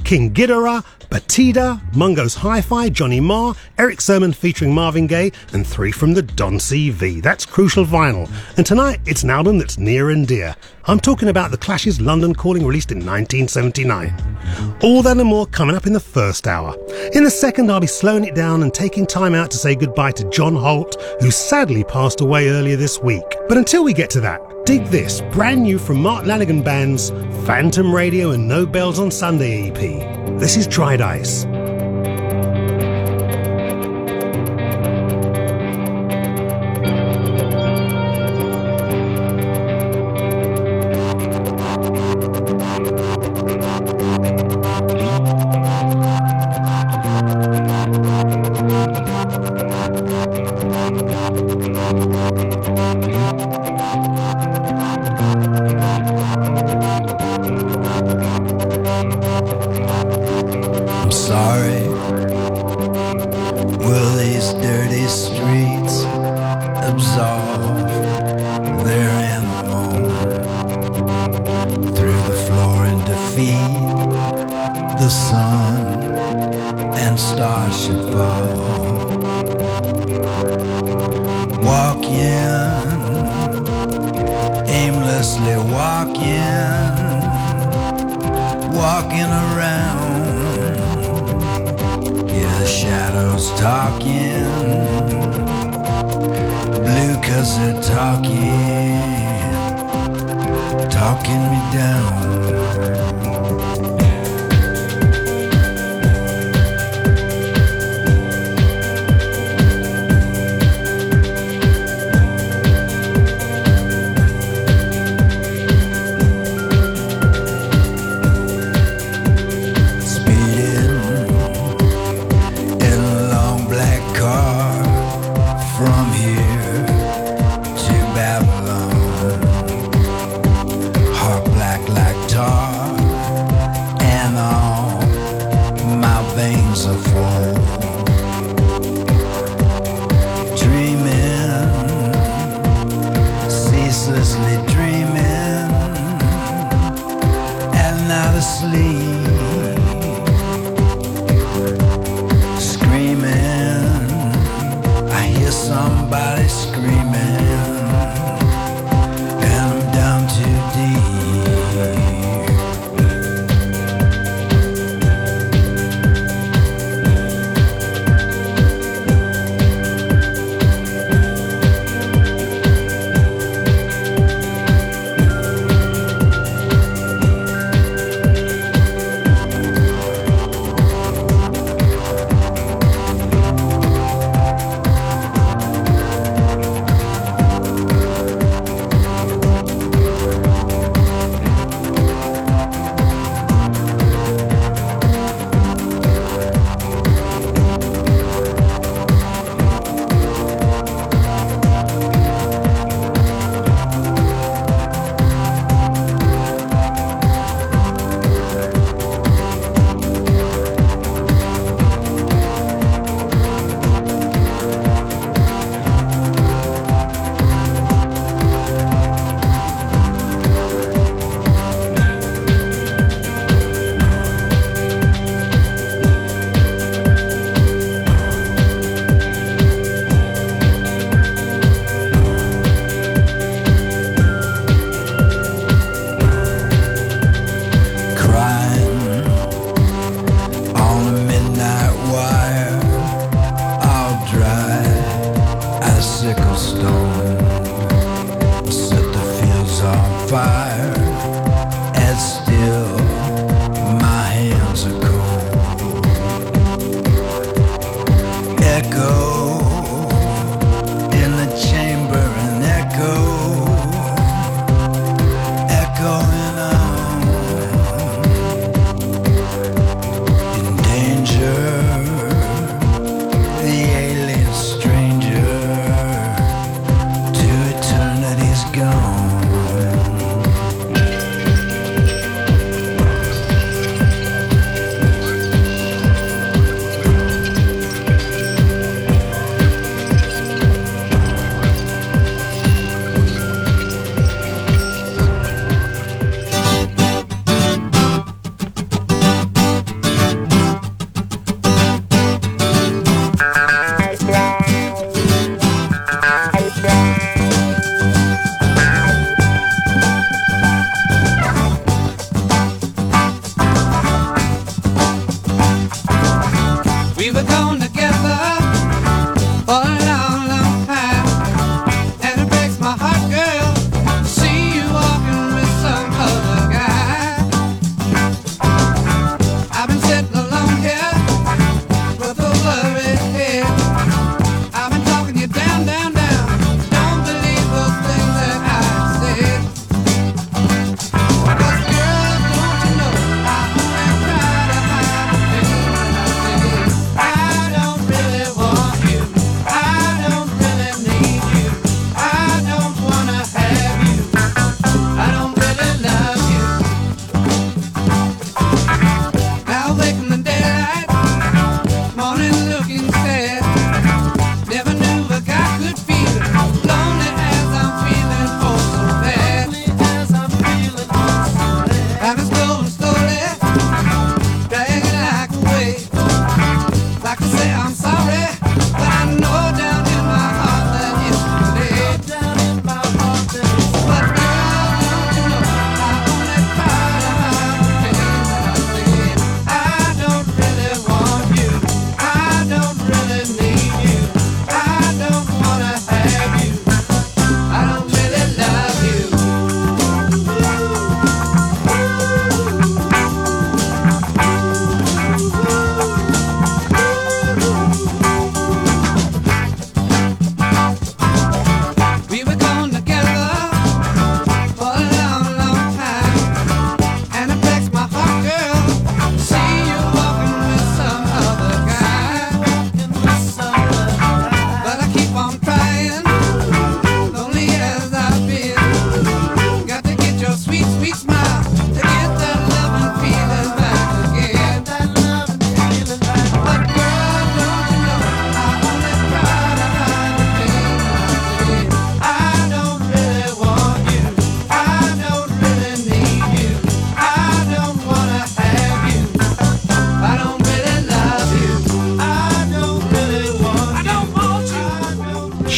King Ghidorah, Batida, Mungo's Hi-Fi, Johnny Marr, Eric Sermon featuring Marvin Gaye, and 3 from the Don CV. That's Crucial Vinyl. And tonight, it's an album that's near and dear. I'm talking about The Clash's London Calling, released in 1979. All that and more coming up in the first hour. In the second, I'll be slowing it down and taking time out to say goodbye to John Holt, who sadly passed away earlier this week. But until we get to that, dig this, brand new from Mark Lanigan Band's Phantom Radio and No Bells on Sunday EP. This is Dried Ice.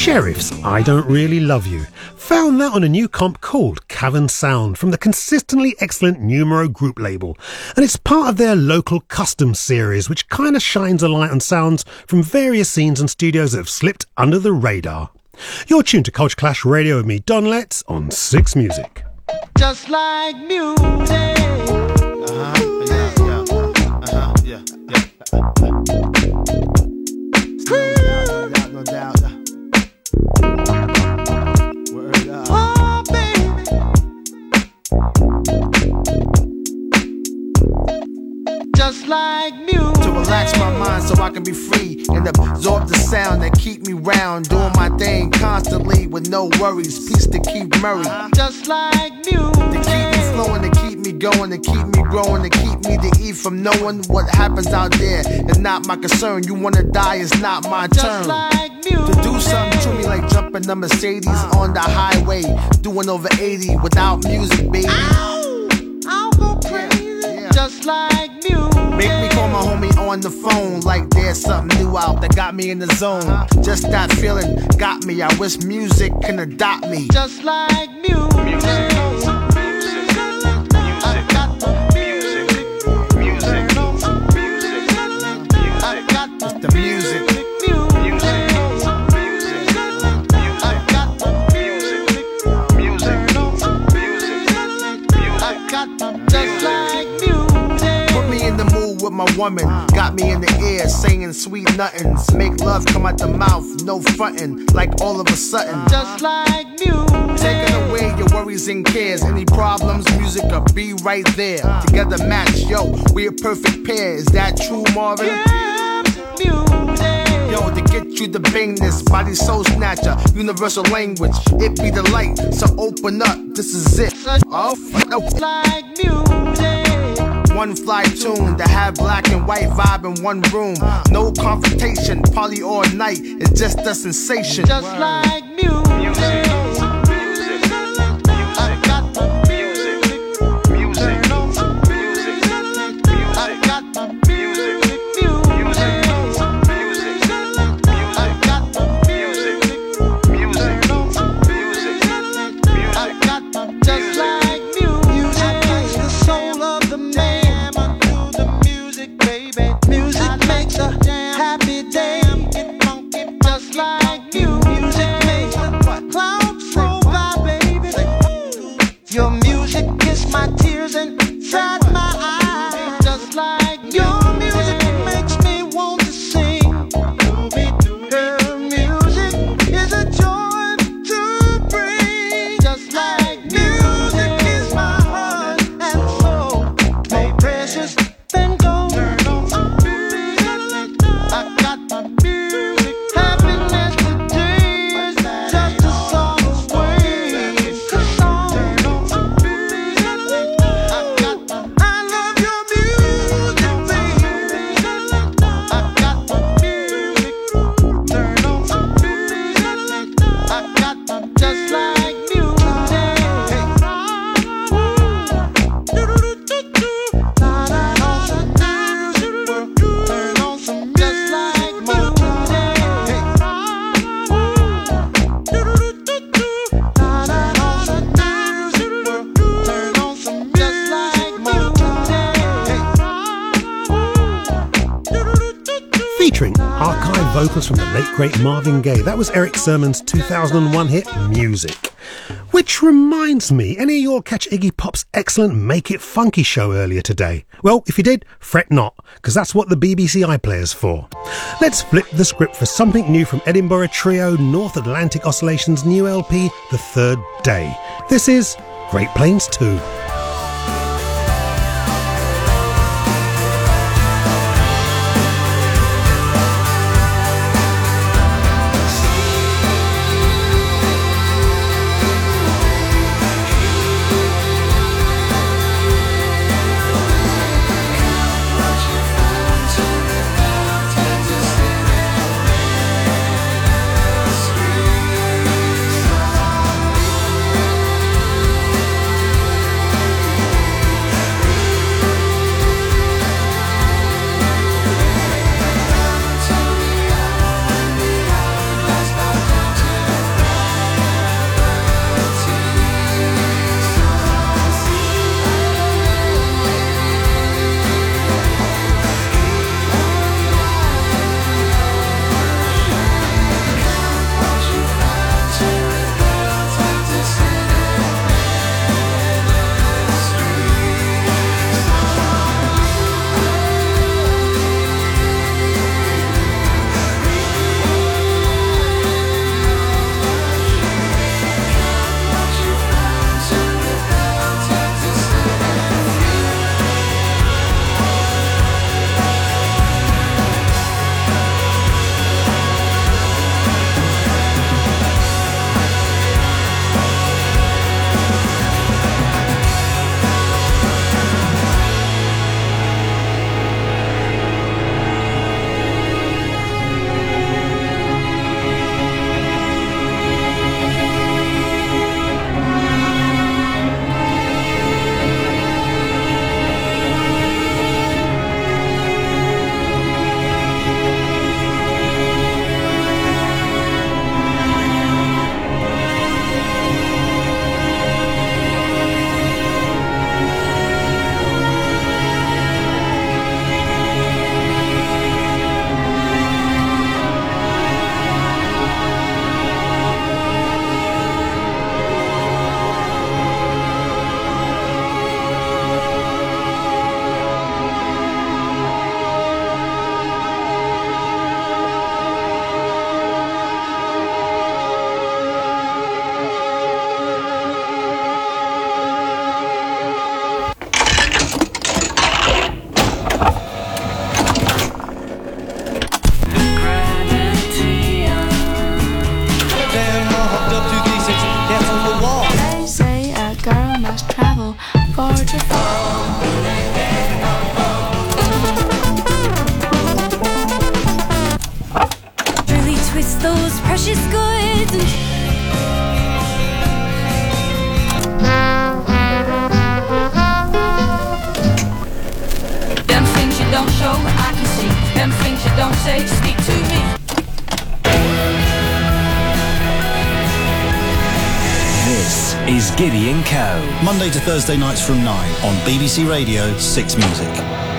Sheriffs, I Don't Really Love You. Found that on a new comp called Cavern Sound from the consistently excellent Numero Group label. And it's part of their local custom series, which kind of shines a light on sounds from various scenes and studios that have slipped under the radar. You're tuned to Culture Clash Radio with me, Don Letts, on Six Music. Just like music. No doubt. Word up. Oh, baby. Just like music. To relax my mind so I can be free and absorb the sound that keep me round, doing my thing constantly with no worries. Peace to Keith Murray. Just like music. To keep me flowing, to keep me going, to keep me growing, to keep me to eat from knowing what happens out there. It's not my concern. You wanna die, it's not my turn. Just like music. To do something to me like jumping the Mercedes on the highway, doing over 80 without music, baby. I'll go crazy. Yeah. Just like music. Make me call my homie on the phone like there's something new out that got me in the zone. Just that feeling got me. I wish music can adopt me. Just like music. The music. Just like music. Put me in the mood with my woman. Got me in the ear saying sweet nothings. Make love come out the mouth, no frontin'. Like all of a sudden. Just like music. Taking away your worries and cares. Any problems, music will be right there. Together match, yo, we a perfect pair. Is that true, Marvin? Yeah, music. Yo, to get you the bangness, body soul snatcher, universal language. It be the light, so open up, this is it. Oh, no. Like music. One fly tune to have black and white vibe in one room. No confrontation, party all night, it's just a sensation. Just like music. Featuring archive vocals from the late great Marvin Gaye. That was Eric Sermon's 2001 hit, Music. Which reminds me, any of you all catch Iggy Pop's excellent Make It Funky show earlier today? Well, if you did, fret not, because that's what the BBC iPlayer's for. Let's flip the script for something new from Edinburgh trio North Atlantic Oscillation's new LP, The Third Day. This is Great Plains 2. twist those precious goods and them things you don't show, I can see. Them things you don't say, speak to me. This is Giddy & Co. Monday to Thursday nights from 9 on BBC Radio 6 Music.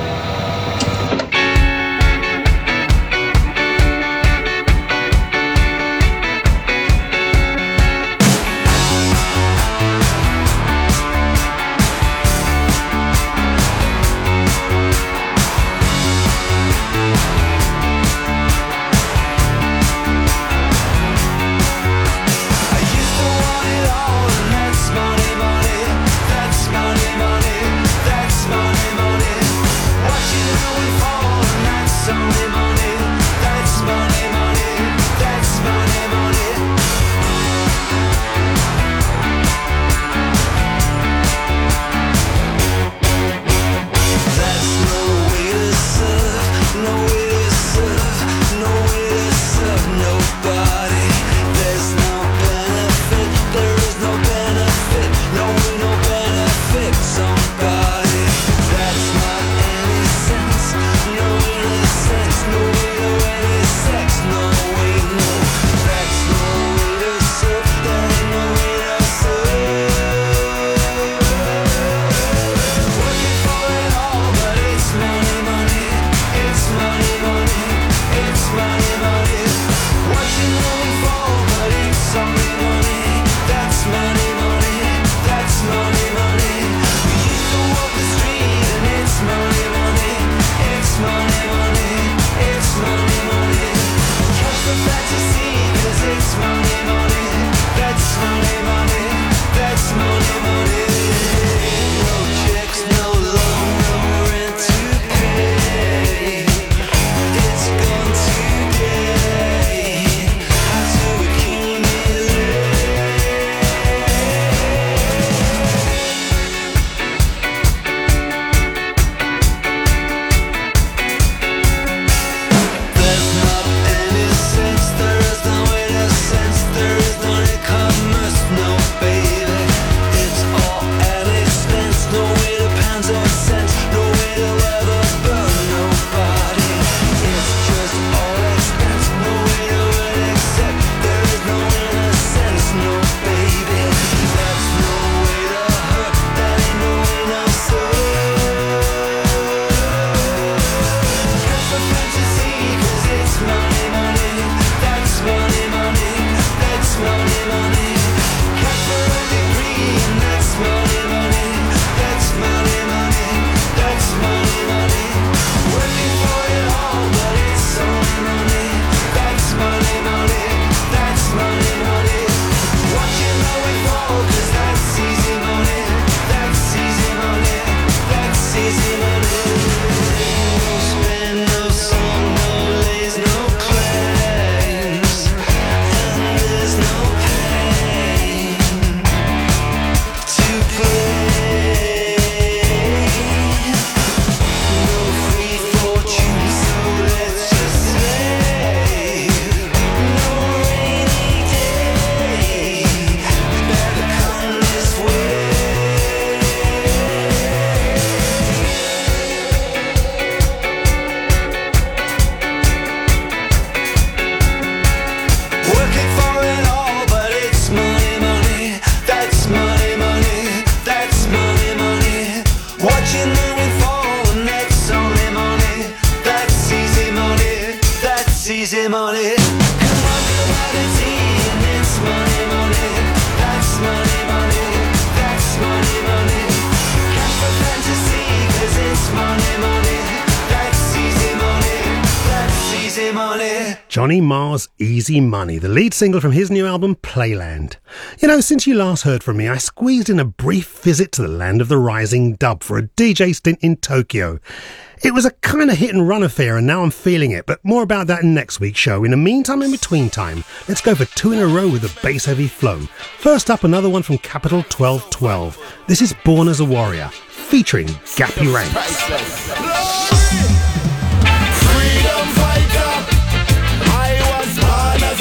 easy money. Come on, commodity, and it's money, money. That's money, money. That's money, money. Cash for fantasy, 'cause it's money, money. That's easy money. That's easy money. Johnny Marr's Easy Money, the lead single from his new album Playland. You know, since you last heard from me, I squeezed in a brief visit to the land of the rising dub for a DJ stint in Tokyo. It was a kind of hit and run affair, and now I'm feeling it, but more about that in next week's show. In the meantime, in between time, let's go for two in a row with a bass heavy flow. First up, another one from Capital 1212. This is Born as a Warrior, featuring Gappy Ranks. Freedom fighter, I was born as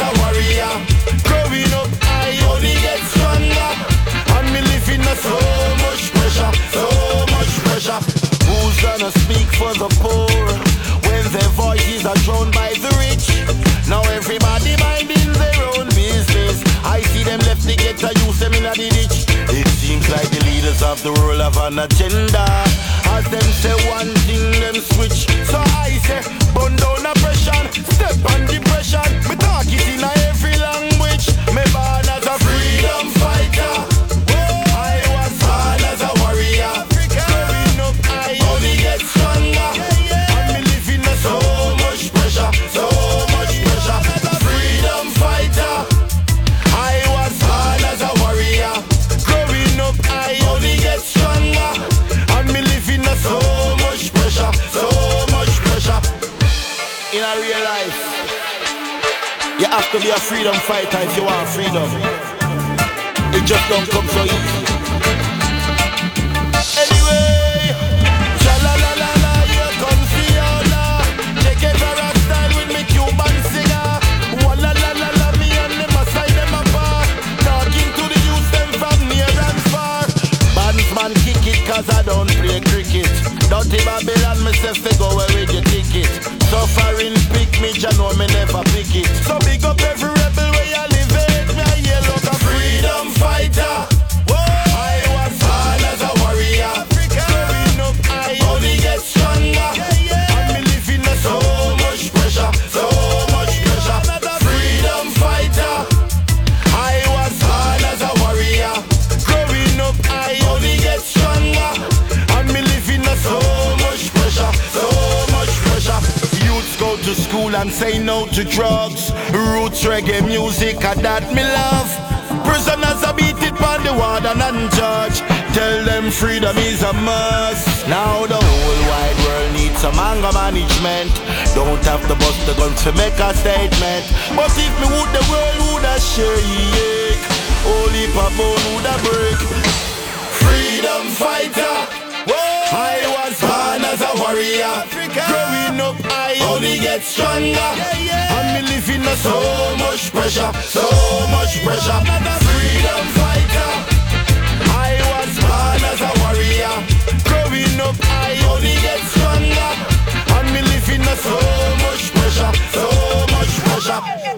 for the poor. When their voices are drowned by the rich, now everybody minding their own business. I see them left to get to use them in a ditch. It seems like the leaders of the world have an agenda. As them say one thing, them switch. So I say, burn down oppression, step on depression. Me talk it in every language. Me born as a freedom fighter. I was born as a warrior. Growing up, I only get stronger. And me living in so much pressure, so much pressure. Freedom fighter. I was born as a warrior. Growing up, I only get stronger. And me living in so much pressure, so much pressure. In a real life, you have to be a freedom fighter if you want freedom. It just don't come so easy. Anyway, cha-la-la-la-la, here comes Fiona. Check it for a style with me Cuban singer. Wa-la-la-la-la, me and them a side them apart. Talking to the youth them from near and far. Bandsman kick it cause I don't play cricket. Dirty Babylon myself they go away with your ticket. Suffering pick me, ya know me never pick it. So big up every rebel where you live it. Me a yellow a freedom fighter. I was born as a warrior. Growing up I only get stronger. And me living in so much pressure, so much pressure. Freedom fighter. I was born as a warrior. Growing up I only get stronger. And me living in so much pressure, so much pressure. Youths go to school and say no to drugs. Roots reggae music, and that me love. Prisoners are beat it by the warden and judge. Tell them freedom is a must. Now the whole wide world needs some anger management. Don't have to bust the guns to make a statement. But if me would, the world would a shake. Only a bone would a break. Freedom fighter. I was born as a warrior. Growing up I only get stronger. And me living in so much pressure, so much pressure. Freedom fighter. I was born as a warrior. Growing up I only get stronger. And me living in so much pressure, so much pressure.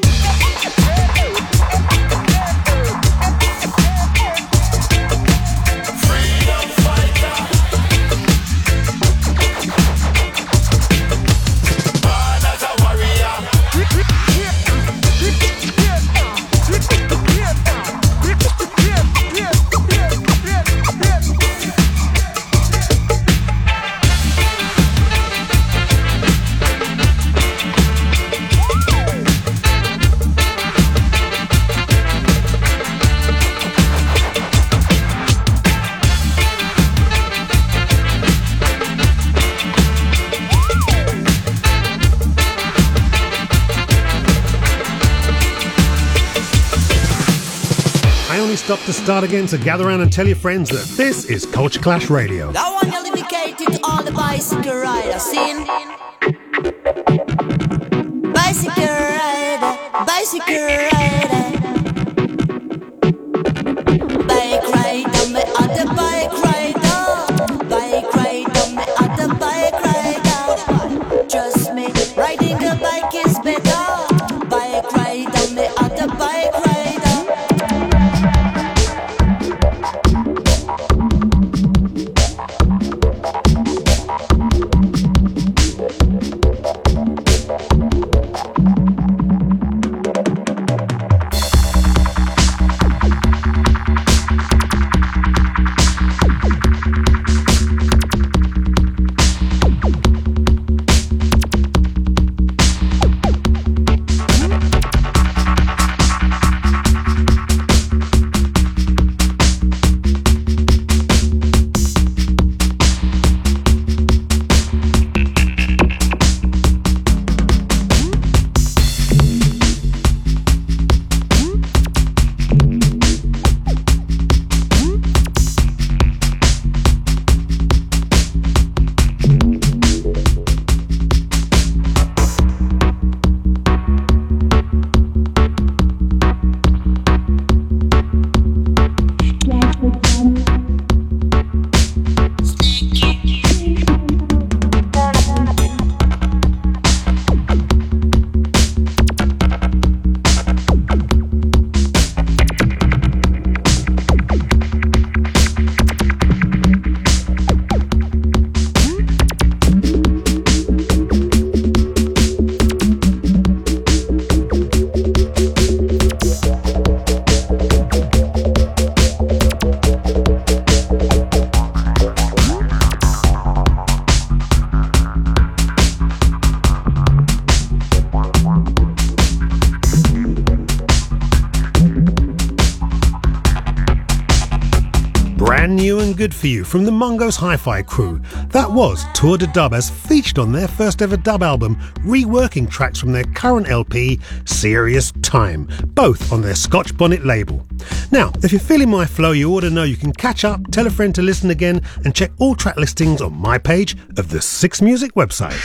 Stop to start again, so gather around and tell your friends that this is Culture Clash Radio. That one you're dedicated to all the bicycle riders, seen? Bicycle rider, bicycle rider. Bike rider, me other bike rider. Bike rider, me other bike rider. Trust me, riding a bike is better. Bike rider, me other bike rider. New and Good For You from the Mongo's Hi-Fi crew. That was Tour de Dub, as featured on their first ever dub album, reworking tracks from their current LP, Serious Time, both on their Scotch Bonnet label. Now, if you're feeling my flow, you ought to know you can catch up, tell a friend to listen again, and check all track listings on my page of the Six Music website.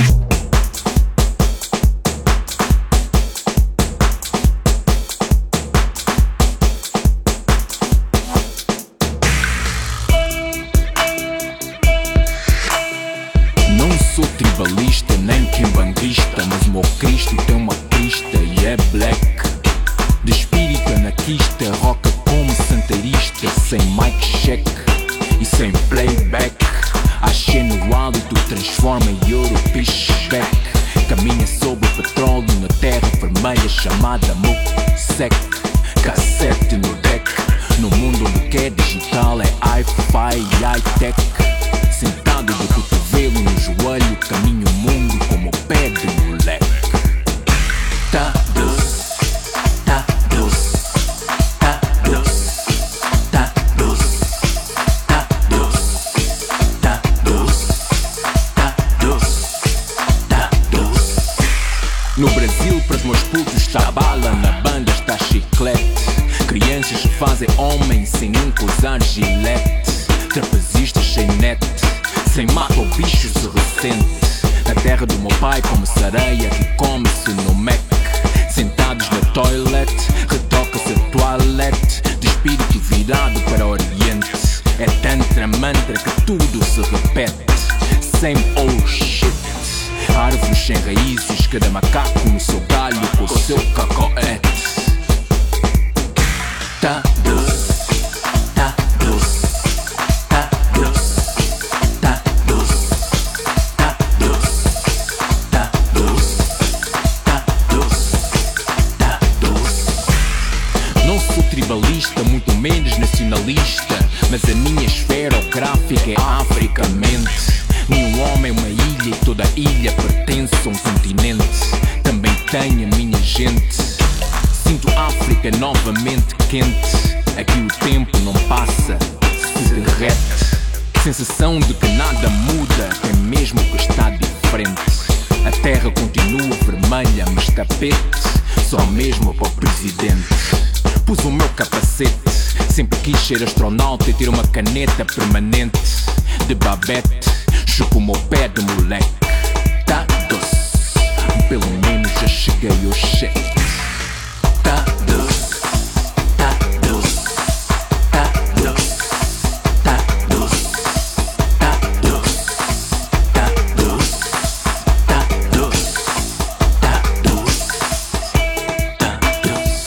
Sou tribalista, nem quimbanguista, mas o meu Cristo tem uma crista e é black. De espírito anarquista, roca como santarista, sem mic check e sem playback. Achei no hálito, transforma em ouro, pitchback. Caminha sobre o petróleo na terra vermelha chamada Muksek. Cassete no deck, no mundo onde o que é digital é hi-fi e high-tech. Sentado de cotovelo no joelho, caminho o mundo como o pé de moleque. Tá doce, tá doce, tá doce, tá doce, tá doce, tá doce, tá doce, tá doce. No Brasil, para os meus putos está bala, na banda está chiclete. Crianças se fazem homens sem nunca usar gilete. Trapezistas sem net, sem mata o bicho se ressente. Na terra do meu pai como sereia que come-se no Mac. Sentados na toilet, retoca-se a toilette. De espírito virado para o oriente. É tantra mantra que tudo se repete. Same old shit. Árvores sem raízes, cada macaco no seu galho com o seu cacoete. Tá doce, tá doce. Tribalista, muito menos nacionalista, mas a minha esfera geográfica é África mente. Nenhum homem é uma ilha e toda a ilha pertence a um continente. Também tenho a minha gente. Sinto África novamente quente. Aqui o tempo não passa, se derrete. Sensação de que nada muda, é mesmo que está diferente. A terra continua vermelha, mas tapete só mesmo para o presidente. Pus o meu capacete, sempre quis ser astronauta e ter uma caneta permanente de babete. Chupo o meu pé de moleque. Tá doce, pelo menos já cheguei ao cheque. Tá doce, tá doce, tá doce, tá doce, tá doce, tá doce, tá doce, tá doce, tá doce.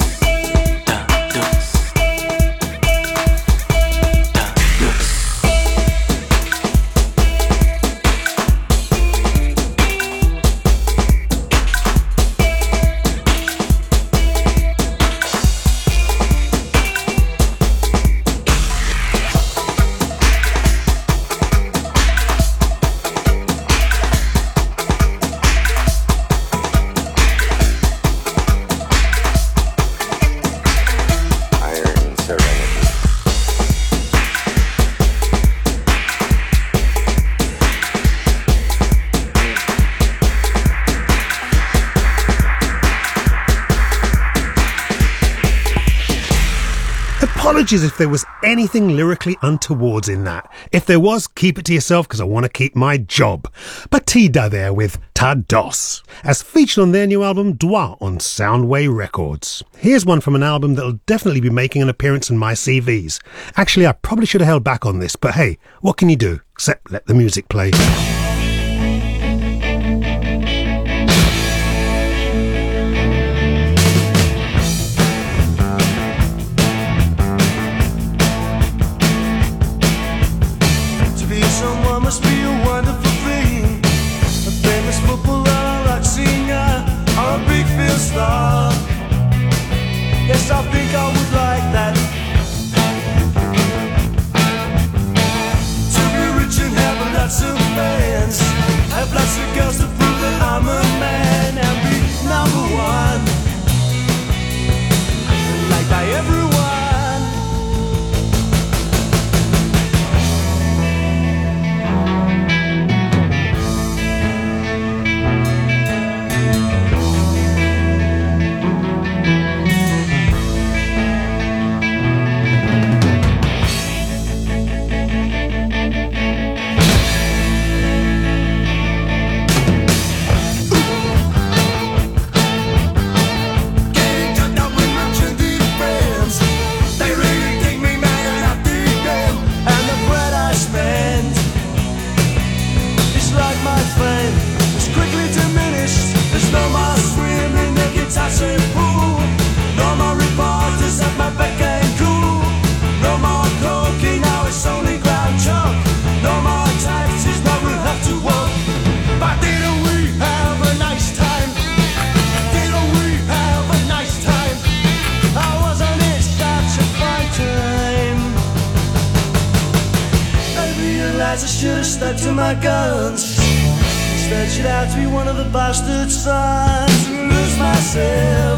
Apologies if there was anything lyrically untowards in that. If there was, keep it to yourself because I want to keep my job. Batida there with Ta Dos, as featured on their new album Dwa on Soundway Records. Here's one from an album that'll definitely be making an appearance in my CVs. Actually, I probably should have held back on this, but hey, what can you do except let the music play? Yes, I think I would like that. To be rich and have lots of men. guess I should have stuck to my guns. Instead, should have to be one of the bastard sons and lose myself.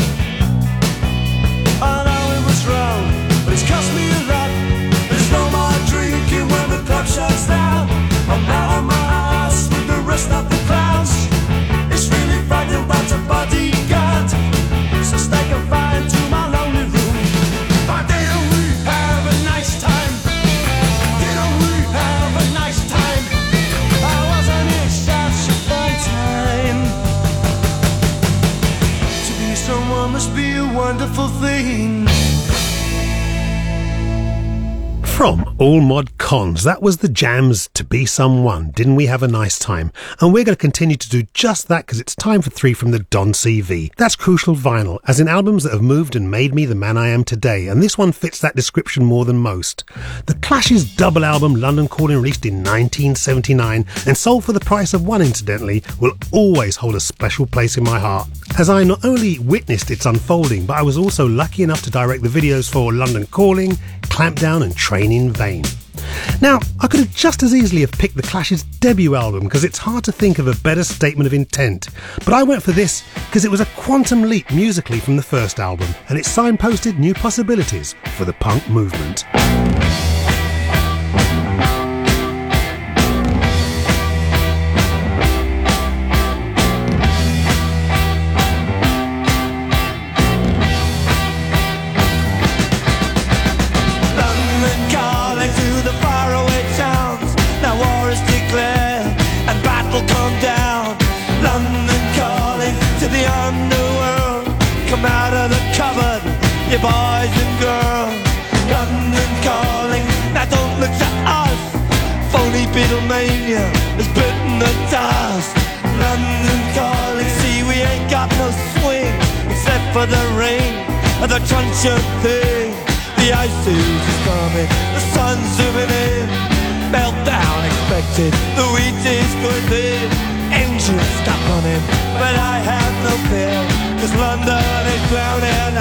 I know it was wrong, but it's cost me a lot. There's no more drinking when the club shuts down. I'm out on my ass with the rest of the clowns. It's really frightening about a bodyguard, so stay confined to my lonely room. But didn't we have a nice time? Didn't we have a nice time? I wasn't in such a fun time. To be someone must be a wonderful thing. From All Mod Cons, that was the Jams, To Be Someone. Didn't we have a nice time? And we're going to continue to do just that because it's time for 3 from the Don CV. That's Crucial Vinyl, as in albums that have moved and made me the man I am today, and this one fits that description more than most. The Clash's double album London Calling, released in 1979 and sold for the price of one incidentally, will always hold a special place in my heart, as I not only witnessed its unfolding, but I was also lucky enough to direct the videos for London Calling, Clampdown and Train in Vain. Now, I could have just as easily have picked the Clash's debut album because it's hard to think of a better statement of intent, but I went for this because it was a quantum leap musically from the first album, and it signposted new possibilities for the punk movement. You boys and girls, London calling, now don't look to us. Phony Beatlemania has bitten the dust. London calling, see we ain't got no swing except for the rain and the truncheon thing. The ice age is coming, the sun's zooming in. Meltdown expected, the wheat is going thin. Engines stop running, but I have no fear, cause London is drowning.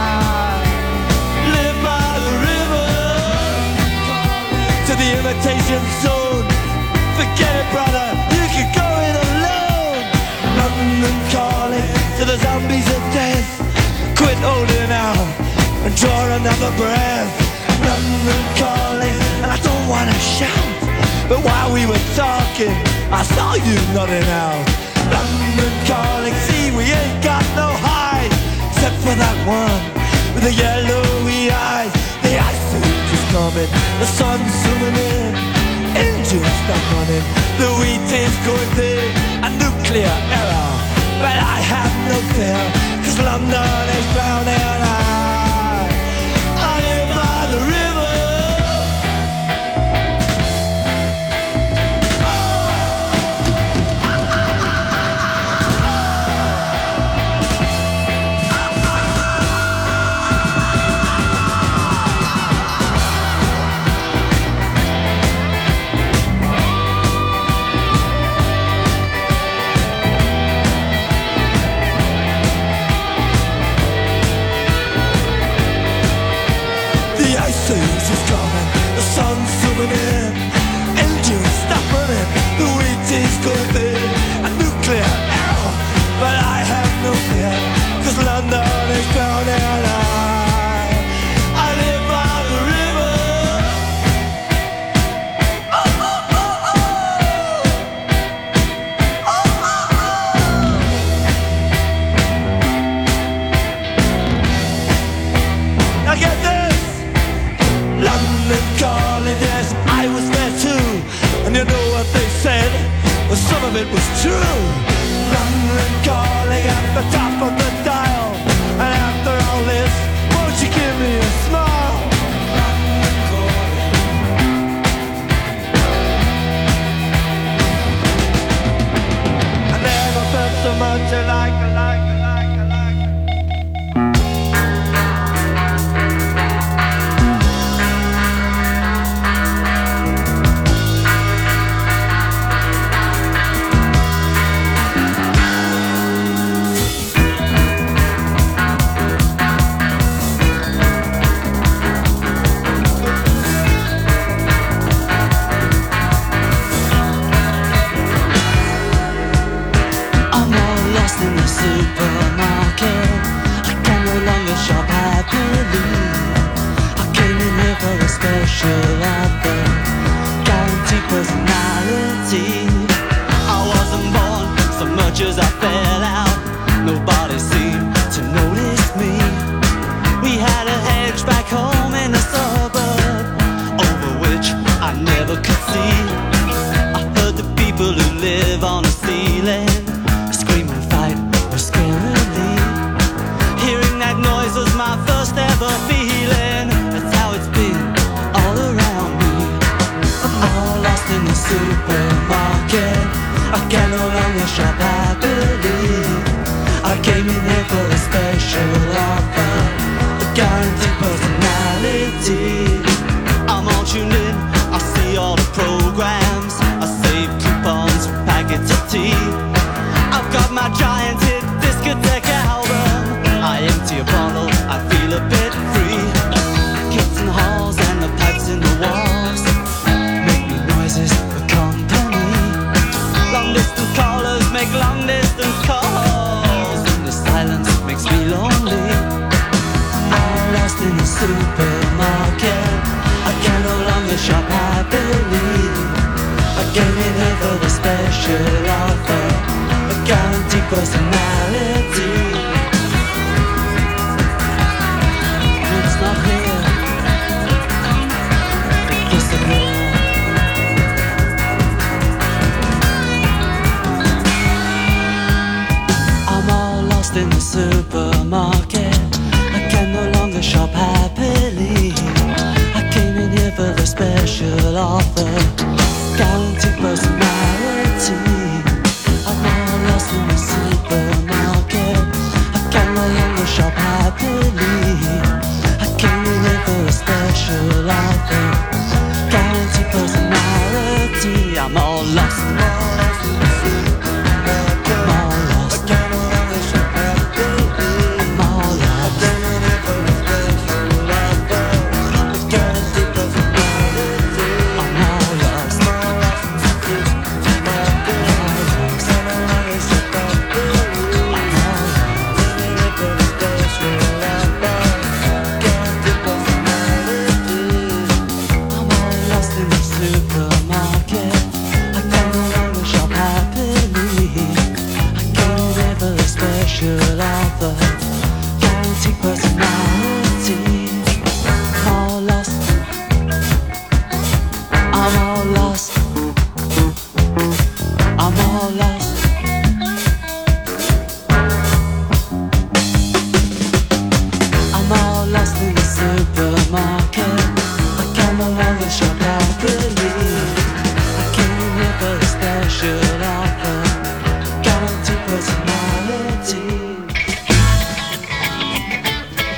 The imitation zone. Forget it, brother, you can go it alone. London calling to the zombies of death. Quit holding out and draw another breath. London calling, and I don't wanna shout, but while we were talking, I saw you nodding out. London calling, see we ain't got no hide, except for that one with the yellowy eyes. The ice age is coming, the sun's zooming in, engines stop running, the wheat is going thin, a nuclear error, but I have no fear, cause London is drowning. I live by the river. longer shop happily. I came in here for a special offer, guaranteed personality. I wasn't born so much as I fell out. Nobody seemed to notice me. We had a hedge back home in the suburb, over which I never could see. I heard the people who live on the ceiling scream and fight scarily. Hearing that noise was my first ever feeling. That's how it's been all around me. I'm all lost in the supermarket. I can no longer shop happily. I came in here for a special offer, a guaranteed personality. I'm all tuned in, I see all the programs, I save coupons for packets of tea. I've got my giant hit discotheque album. I empty a bottle, I feel a bit free. Kids in the halls and the pipes in the walls make me noises for company. Long distance callers make long distance calls, and the silence makes me lonely. I'm lost in the supermarket. I can no longer shop happily. I came in here for the special offer, a guaranteed personality. It's not here, it disappeared. I'm all lost in the supermarket. I can no longer shop happily. I came in here for the special offer, guaranteed personality. I'm all lost in the supermarket. I can no longer shop happily. I came in here for a special offer, guaranteed personality. I'm all lost. I'm all lost. I can no longer shop happily. I'm all lost. I came in here for a special offer, a guaranteed personality. I'm all lost. Supermarket. I can no longer shop happily. I came here for a special offer, guaranteed personality. I'm all lost. I'm all lost. I'm all lost. I'm all lost in the supermarket. I can no longer shop happily. I came here for a special offer, guaranteed personality.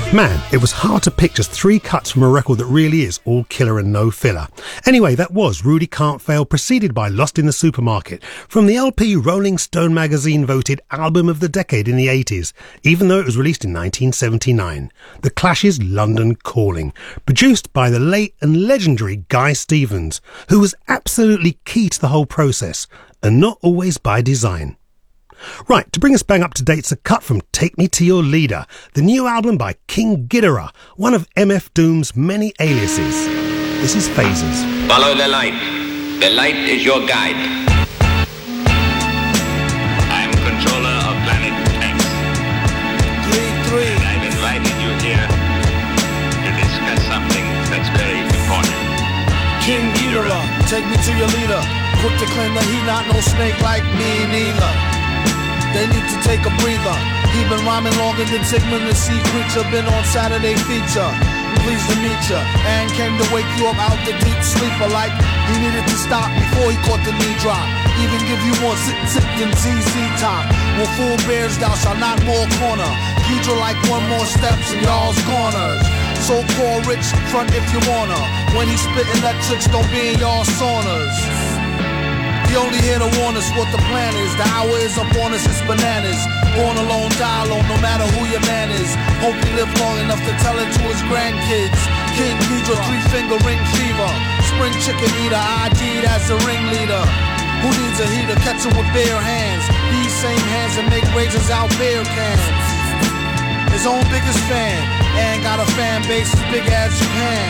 Man, it was hard to pick just 3 cuts from a record that really is all killer and no filler. Anyway, that was Rudy Can't Fail, preceded by Lost in the Supermarket, from the LP Rolling Stone magazine voted Album of the Decade in the 80s, even though it was released in 1979. The Clash's London Calling, produced by the late and legendary Guy Stevens, who was absolutely key to the whole process, and not always by design. Right, to bring us bang up to date, it's a cut from Take Me to Your Leader, the new album by King Ghidorah, one of MF Doom's many aliases. This is Phasers. Follow the light. The light is your guide. I'm controller of Planet X. 3-3. And I've invited you here to discuss something that's very important. King Ghidorah, take me to your leader. Quick to claim that he not no snake like me neither. They need to take a breather. He been rhyming longer than Sigmund the Sea Creature. Been on Saturday feature. Pleased to meet ya. And came to wake you up out the deep sleeper. Like he needed to stop before he caught the knee drop. Even give you more sit than ZZ Top. When full bears thou shalt not more corner. Ghidra like one more steps in y'all's corners. So-called rich front if you wanna. When he spit electrics, don't be in y'all saunas. He only here to warn us what the plan is. The hour is up on us, it's bananas. Born alone, die alone, no matter who your man is. Hope he live long enough to tell it to his grandkids. King Ghidra, 3-finger ring fever. Spring chicken eater, ID'd as the ringleader. Who needs a heater? Catch him with bare hands. These same hands that make razors out beer cans. His own biggest fan, and got a fan base as big as Japan.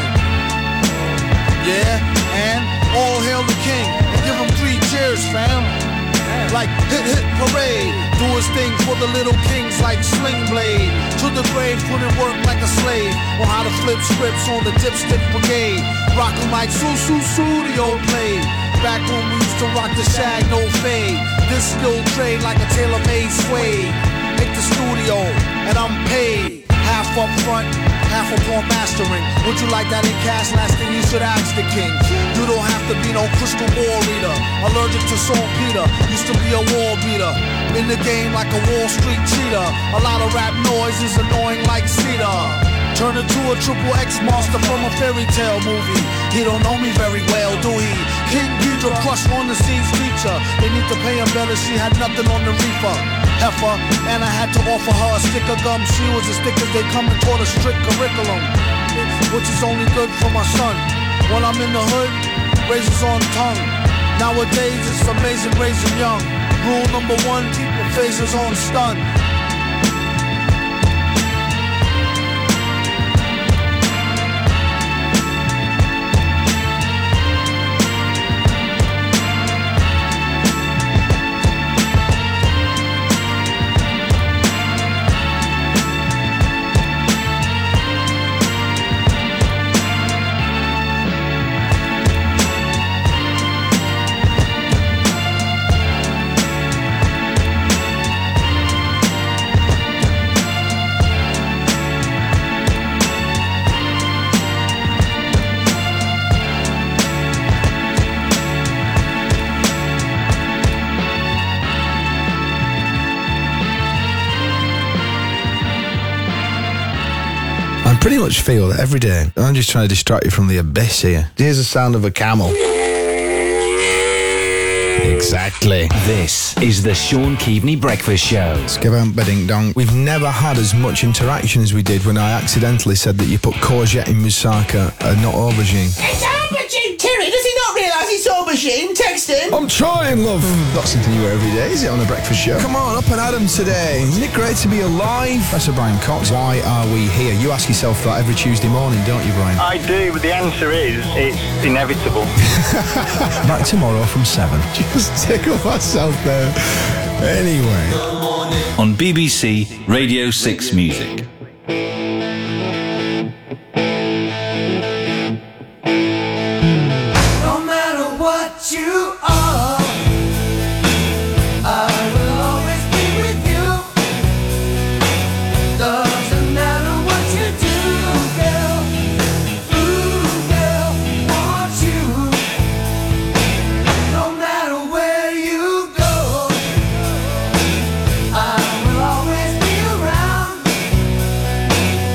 Yeah, and all hail the king. Give him 3 cheers, fam. Like hit, hit, parade. Do his thing for the little kings like Sling Blade. To the grave, put in work like a slave. On how to flip scripts on the dipstick brigade. Rock him like studio played. Back when we used to rock the shag, no fade. This still trade like a tailor-made suede. Make the studio, and I'm paid. Half up front, half upon mastering. Would you like that in cash? Last thing you should ask the king. You don't have to be no crystal ball reader. Allergic to saltpeter, used to be a wall beater. In the game like a Wall Street cheater. A lot of rap noise is annoying like cedar. Turn into a triple X monster from a fairy tale movie. He don't know me very well, do he? King Ghidra crush on the scenes feature. They need to pay him better, she had nothing on the reefer. Heifer, and I had to offer her a stick of gum. She was as thick as they come and taught a strict curriculum, which is only good for my son. When I'm in the hood, razors on tongue. Nowadays it's amazing raising young. Rule number 1, keep your phasers on stun. Pretty much feel that every day. I'm just trying to distract you from the abyss here. Here's the sound of a camel. Exactly. This is the Sean Keaveney Breakfast Show. Skabamp bedding dong. We've never had as much interaction as we did when I accidentally said that you put courgette in moussaka and not aubergine. It's aubergine, Terry. Does he not realise it's aubergine? Text him. I'm trying, love. Not something you wear every day, is it, on a breakfast show? Come on, up and at 'em today. Isn't it great to be alive? Professor Brian Cox, why are we here? You ask yourself that every Tuesday morning, don't you, Brian? I do, but the answer is it's inevitable. Back tomorrow from 7. Just tickle myself there. Anyway. On BBC Radio 6 Music. No matter what you are, I will always be with you. Doesn't matter what you do, girl. Ooh, girl, want you. No matter where you go, I will always be around.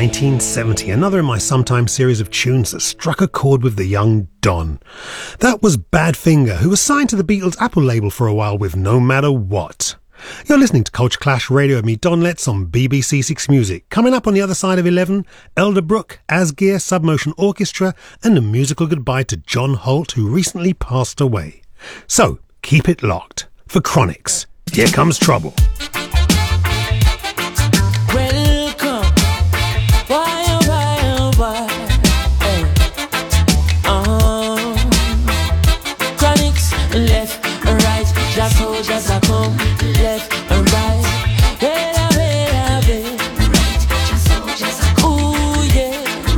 1970, another in my Sometime series of tunes that struck a chord with the young Don. That was Badfinger, who was signed to the Beatles' Apple label for a while with No Matter What. You're listening to Culture Clash Radio with me, Don Letts, on BBC Six Music. Coming up on the other side of 11, Elderbrook, Asgear, Submotion Orchestra, and a musical goodbye to John Holt, who recently passed away. So, keep it locked. For Chronics, here comes trouble. Welcome. Why, oh, why, oh, why? Hey. Chronics, left and right. Just soldiers are come. Left and right. Wait, right. Just soldiers are come. Ooh, yeah.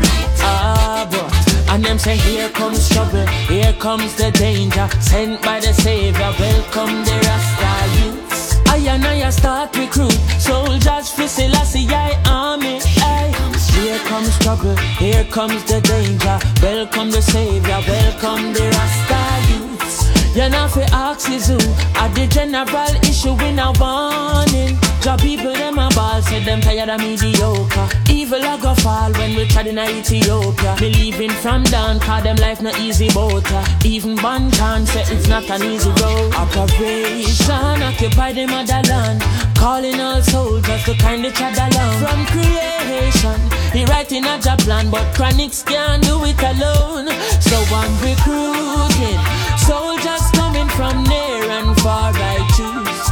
Right. Boy. And them say, here comes trouble. Here comes the danger. Sent by the Savior. Welcome the Rasta youths. I and I start recruit soldiers for Selassie I army. Aye. Here comes trouble, here comes the danger. Welcome the Savior, welcome the Rasta youths. You know fi ask is who at the general issue in a warning. Job people them a ball, say them tired of mediocre. Evil a go fall when we tried in Ethiopia. Believing from down, cause them life not easy boat. Even one can say it's not an easy road. Operation occupy the motherland, calling all soldiers to kindly tread along. From creation, he writing a job plan, but Chronics can't do it alone. So I'm recruiting soldiers coming from near and far. I choose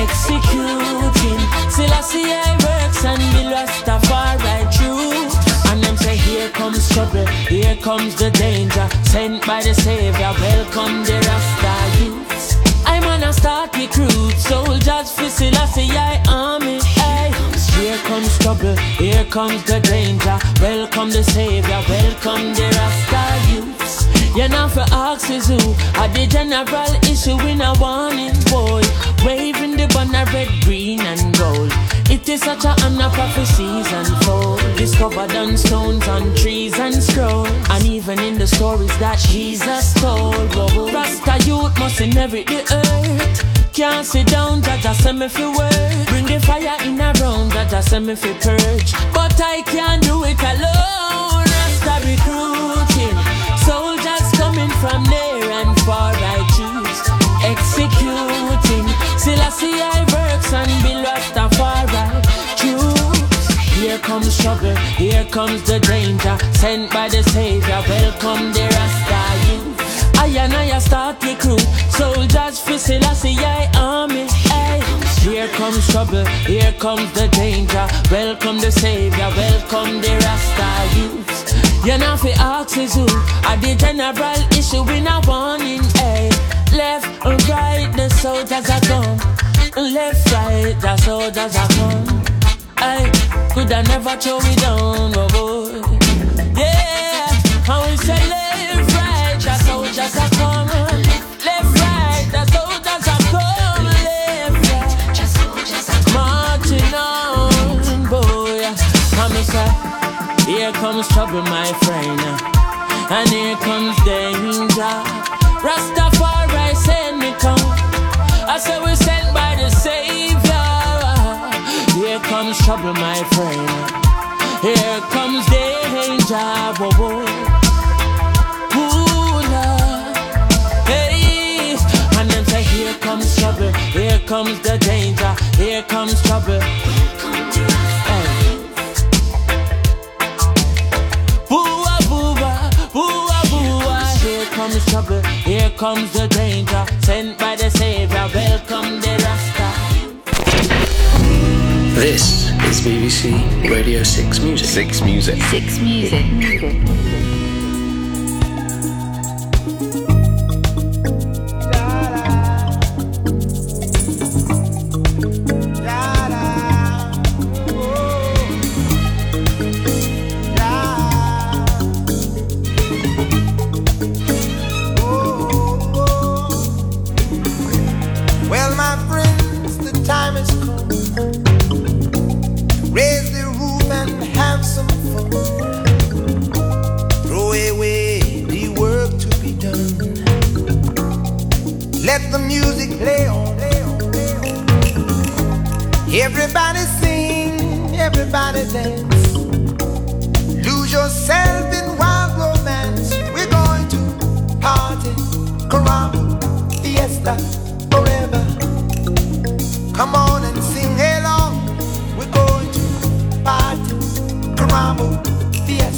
executing Selassie I works and the Rastafari truth. And them say here comes trouble, here comes the danger. Sent by the Savior, welcome the Rasta youths. I'm gonna start recruit soldiers for Selassie I army. Hey. Here comes trouble, here comes the danger. Welcome the Savior, welcome the Rasta youths. You know for ask is who at the general issue in a warning boy. Waving the banner red, green and gold. It is such a honor prophecies unfold. Discovered on stones, on trees and scroll. And even in the stories that Jesus told. Rasta youth must inherit the earth. Can't sit down, Jaja send me for work. Bring the fire in a round, Jaja send me for purge. But I can't do it alone. Rasta recruiting soldiers coming from near and far. I choose executing Selassie I works and be Rastafari choose. Here comes trouble, here comes the danger. Sent by the Savior, welcome the Rasta youth. I and I start recruit soldiers for Selassie I army. Hey. Here comes trouble, here comes the danger. Welcome the Savior, welcome the Rasta youths. You know fi ask is who at the general issue in a warning. Hey. Left and right, the soldiers are come. Left, right, the soldiers are come. Hey. Could I never throw it down, oh boy. Yeah, how we say left, right, the soldiers are come. Left, right, the soldiers are come. Left, right, the soldiers are come. Marching on, boy. Come say, here comes trouble, my friend, and here comes danger. Rastafari send me come. I say we sent by the Savior. Here comes trouble, my friend. Here comes danger. Whoa, whoa. Ooh, Lord. Hey. And then say, here comes trouble. Here comes the danger. Here comes trouble. Hey. Boo-ah, boo-ah, boo-ah, boo-ah. Here comes trouble. Here comes the danger. Sent by the Savior. Welcome the Rasta. This is BBC Radio 6 Music. 6 Music. 6 Music. Well, my friends, the time has come. Raise the roof and have some fun. Throw away the work to be done. Let the music play on. Everybody sing, everybody dance.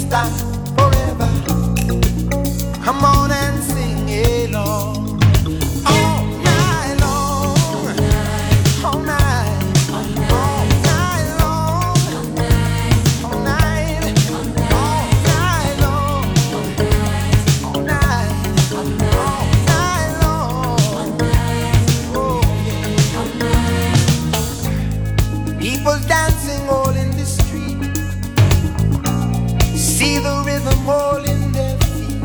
fiesta forever. Come on and sing along. All night long. All night. All night long. All night. All night long. All night. All night long. Oh yeah. People dancing all in the street. See the rhythm all in their feet.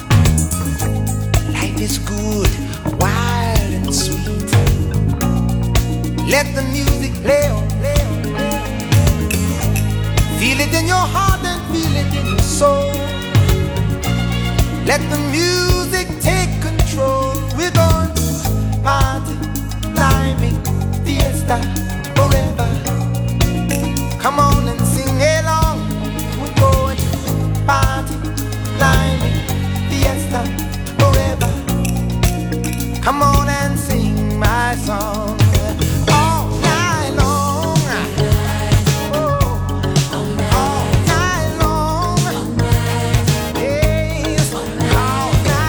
Life is good, wild and sweet. Let the music play on, play on, play on. Feel it in your heart and feel it in your soul. Let the music take control. We're going to party, climbing, fiesta forever. Come on and sing along. We're going to party, climbing, fiesta forever. Come on and sing my song. All night long. Oh, all night long. Yes, all night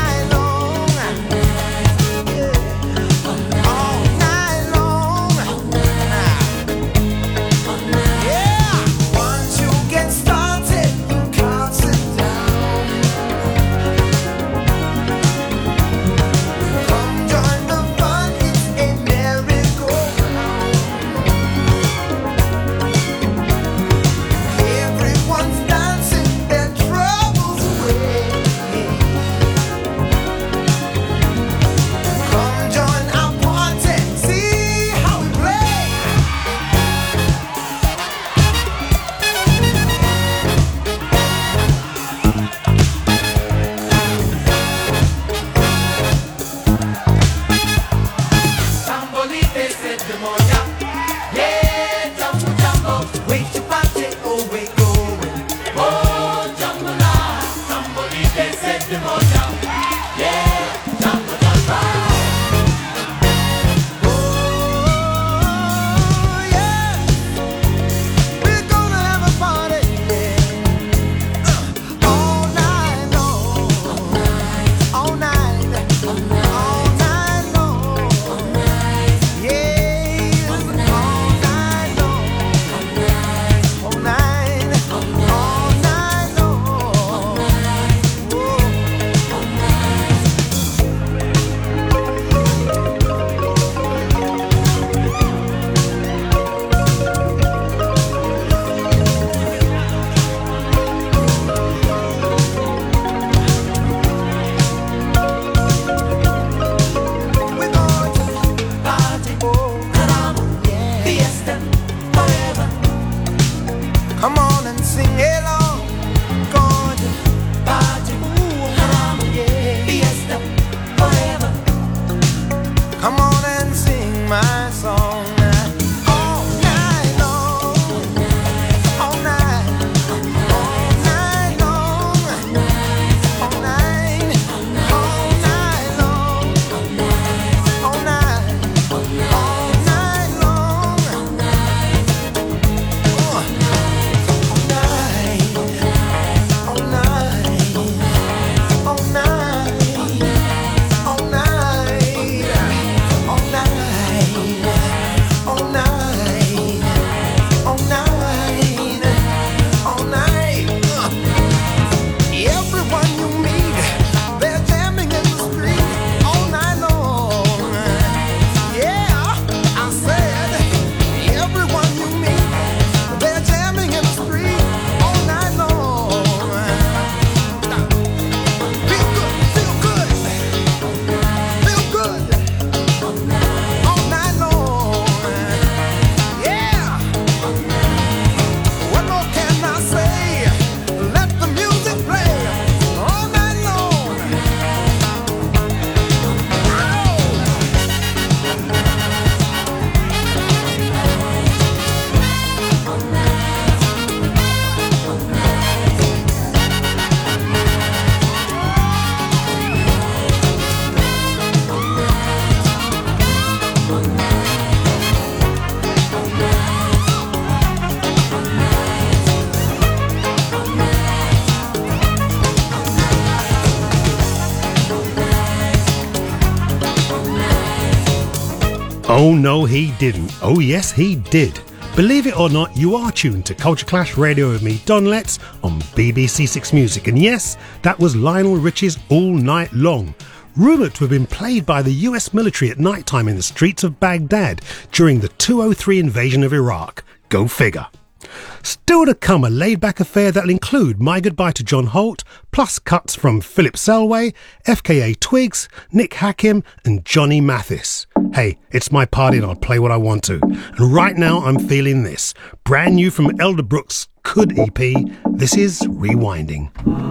Oh no, he didn't. Oh yes, he did. Believe it or not, you are tuned to Culture Clash Radio with me, Don Letts, on BBC Six Music. And yes, that was Lionel Richie's All Night Long, rumoured to have been played by the US military at night time in the streets of Baghdad during the 2003 invasion of Iraq. Go figure. Still to come, a laid-back affair that'll include My Goodbye to John Holt, plus cuts from Philip Selway, FKA Twigs, Nick Hakim and Johnny Mathis. Hey, it's my party and I'll play what I want to. And right now I'm feeling this. Brand new from Elderbrook's Could EP, this is Rewinding.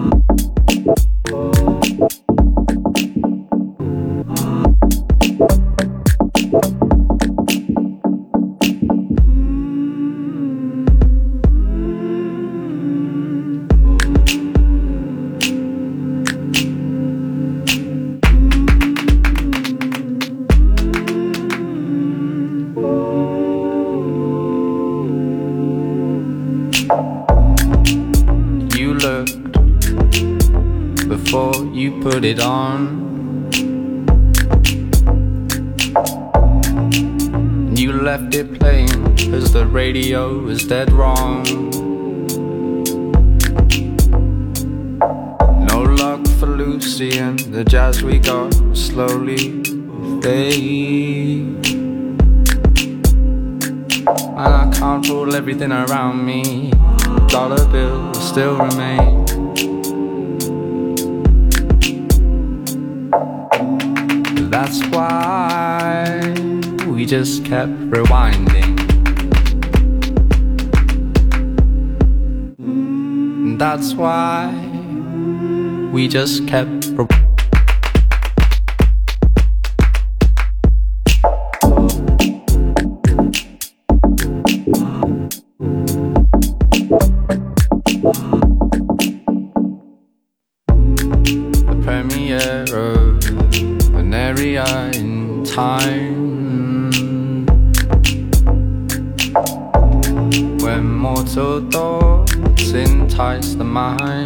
Before you put it on, you left it playing cause the radio was dead wrong. No luck for Lucy and the jazz we got slowly fade. And I can't rule everything around me, dollar bills still remain. That's why we just kept rewinding. That's why we just kept the premiere of an area in time when mortal thoughts entice the mind.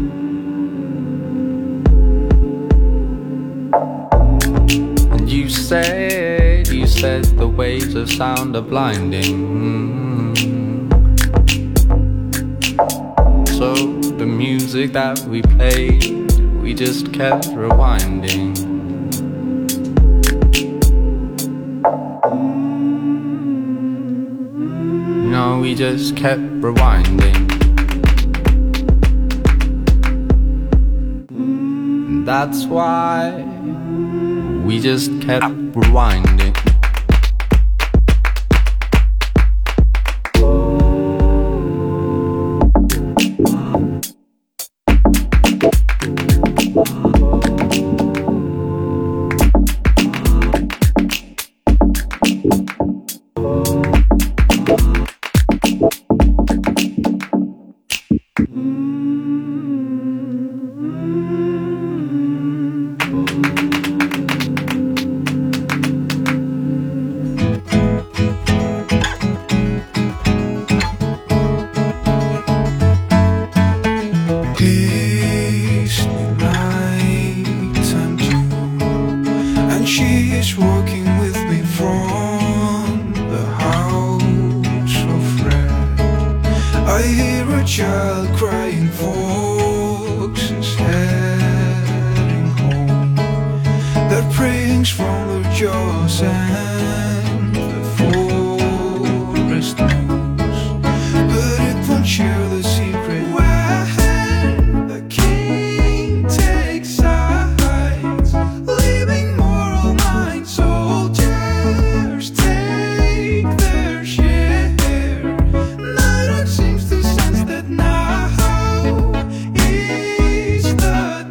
And you said the waves of sound are blinding. So the music that we played, we just kept rewinding. No, we just kept rewinding. And that's why we just kept rewinding.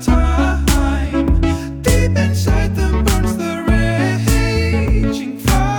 Inside them burns the raging fire.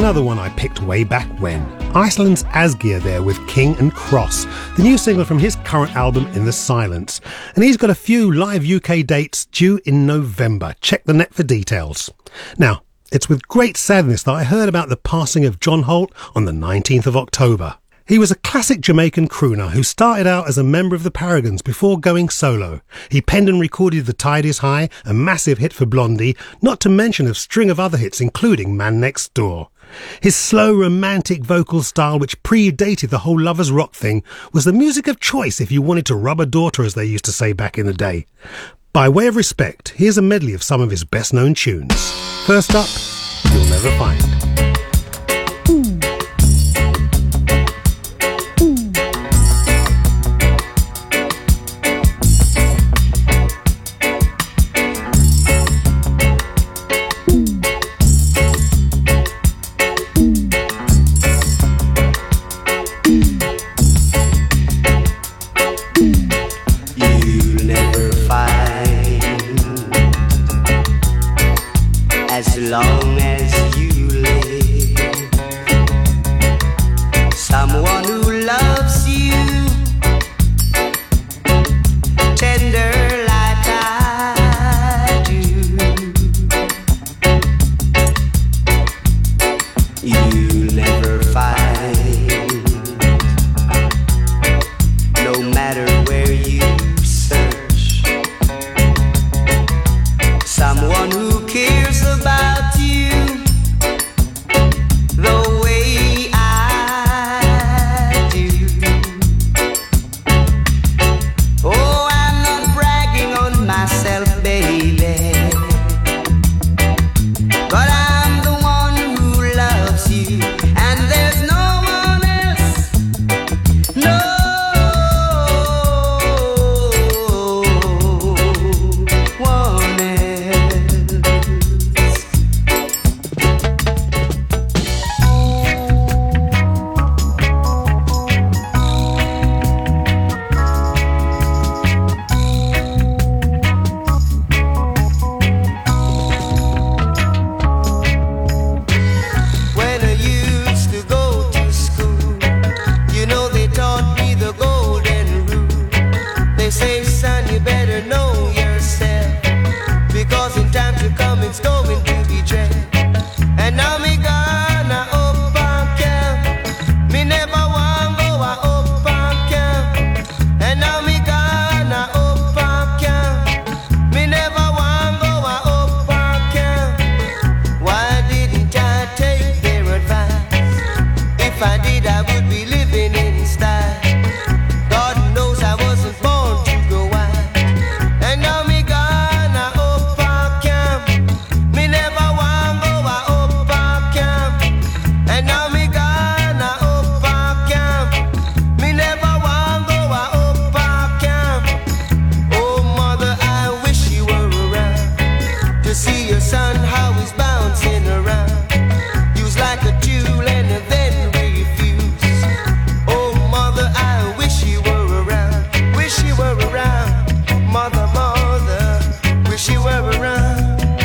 another one I picked way back when. Iceland's Asgeir there with King and Cross, the new single from his current album In the Silence. And he's got a few live UK dates due in November. Check the net for details. Now, it's with great sadness that I heard about the passing of John Holt on the 19th of October. He was a classic Jamaican crooner who started out as a member of the Paragons before going solo. He penned and recorded The Tide Is High, a massive hit for Blondie, not to mention a string of other hits including Man Next Door. His slow, romantic vocal style, which predated the whole lovers rock thing, was the music of choice if you wanted to rub a daughter, as they used to say back in the day. By way of respect, here's a medley of some of his best-known tunes. First up, You'll Never Find. As long as you live, someone who loves you tender like I do. You'll never find, no matter where you search, someone who cares about you the way I do. Oh, I'm not bragging on myself, baby, but I'm the one who loves you, and there's no one else, no one else. When I used to go to school, you know they taught me the golden rule. They say, son, you better know yourself, because in time to come it's going to be dread. And now me gonna up and camp, me never want go a up and camp. And now me gonna up and camp, me never want go a up and camp. Why didn't I take their advice? If I did, I would be living in style. God knows I wasn't born to go wild. And now me gonna up and camp, me never want go a up and camp. And now me gonna up and camp, me never want go a up and camp. Oh mother, I wish you were around to see your son how he's bouncing around. Use like a tool and then refuse. Oh mother, I wish you were around. Wish you were around. Mother, mother, wish you were around.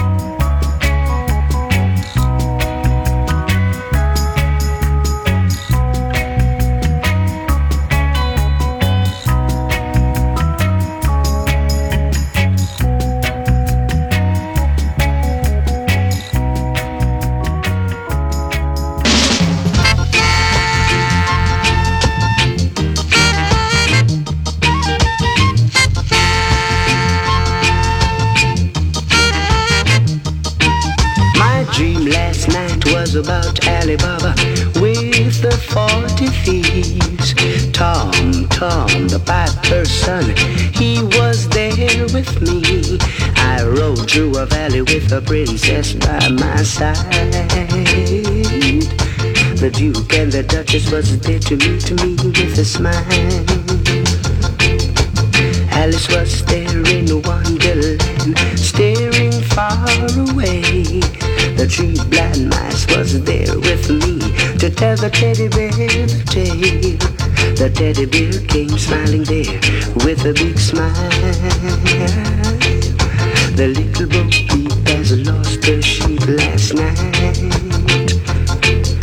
My dream last night was about Alibaba with the 40 thieves. Tom, the piper's son, he was there with me. I rode through a valley with a princess by my side. The Duke and the Duchess was there to meet me with a smile. Alice was there in Wonderland, staring far away. The three blind mice was there with me to tell the teddy bear the tale. The teddy bear came smiling there with a big smile. The little bo peep has lost her sheep last night.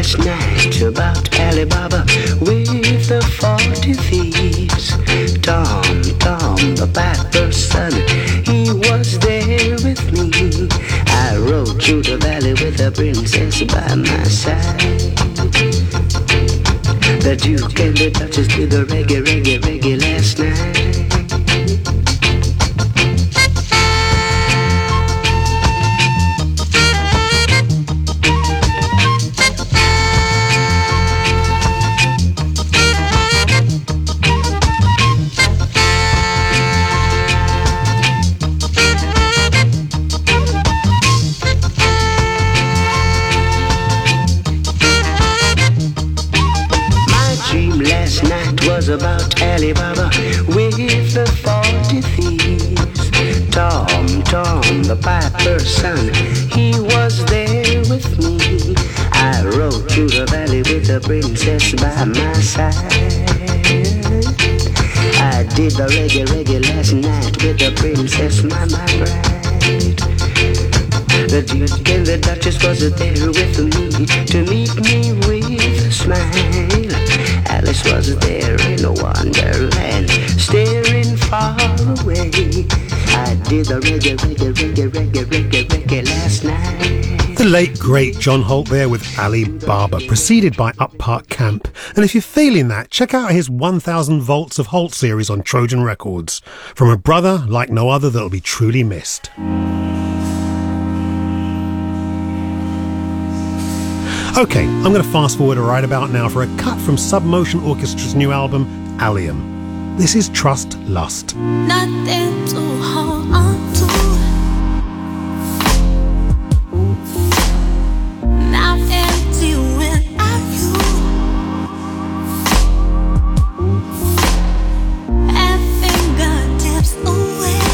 last night about Alibaba with the 40 thieves. Tom, the piper's son, he was there with me. I rode through the valley with the princess by my side. The Duke and the Duchess did the reggae last night. About Alibaba with the 40 thieves. Tom, the piper's son, he was there with me. I rode through the valley with the princess by my side. I did the reggae last night with the princess, my bride. The Duke and the Duchess was there with me to meet me with a smile. Alice was there in a wonderland, staring far away. I did the reggae last night. The late, great John Holt there with Ali Baba, preceded by Up Park Camp. And if you're feeling that, check out his 1000 Volts of Holt series on Trojan Records. From a brother like no other that'll be truly missed. Okay, I'm going to fast forward right about now for a cut from Submotion Orchestra's new album, Allium. This is Trust Lust. Nothing to hold on to. Now empty without you. And fingertips away.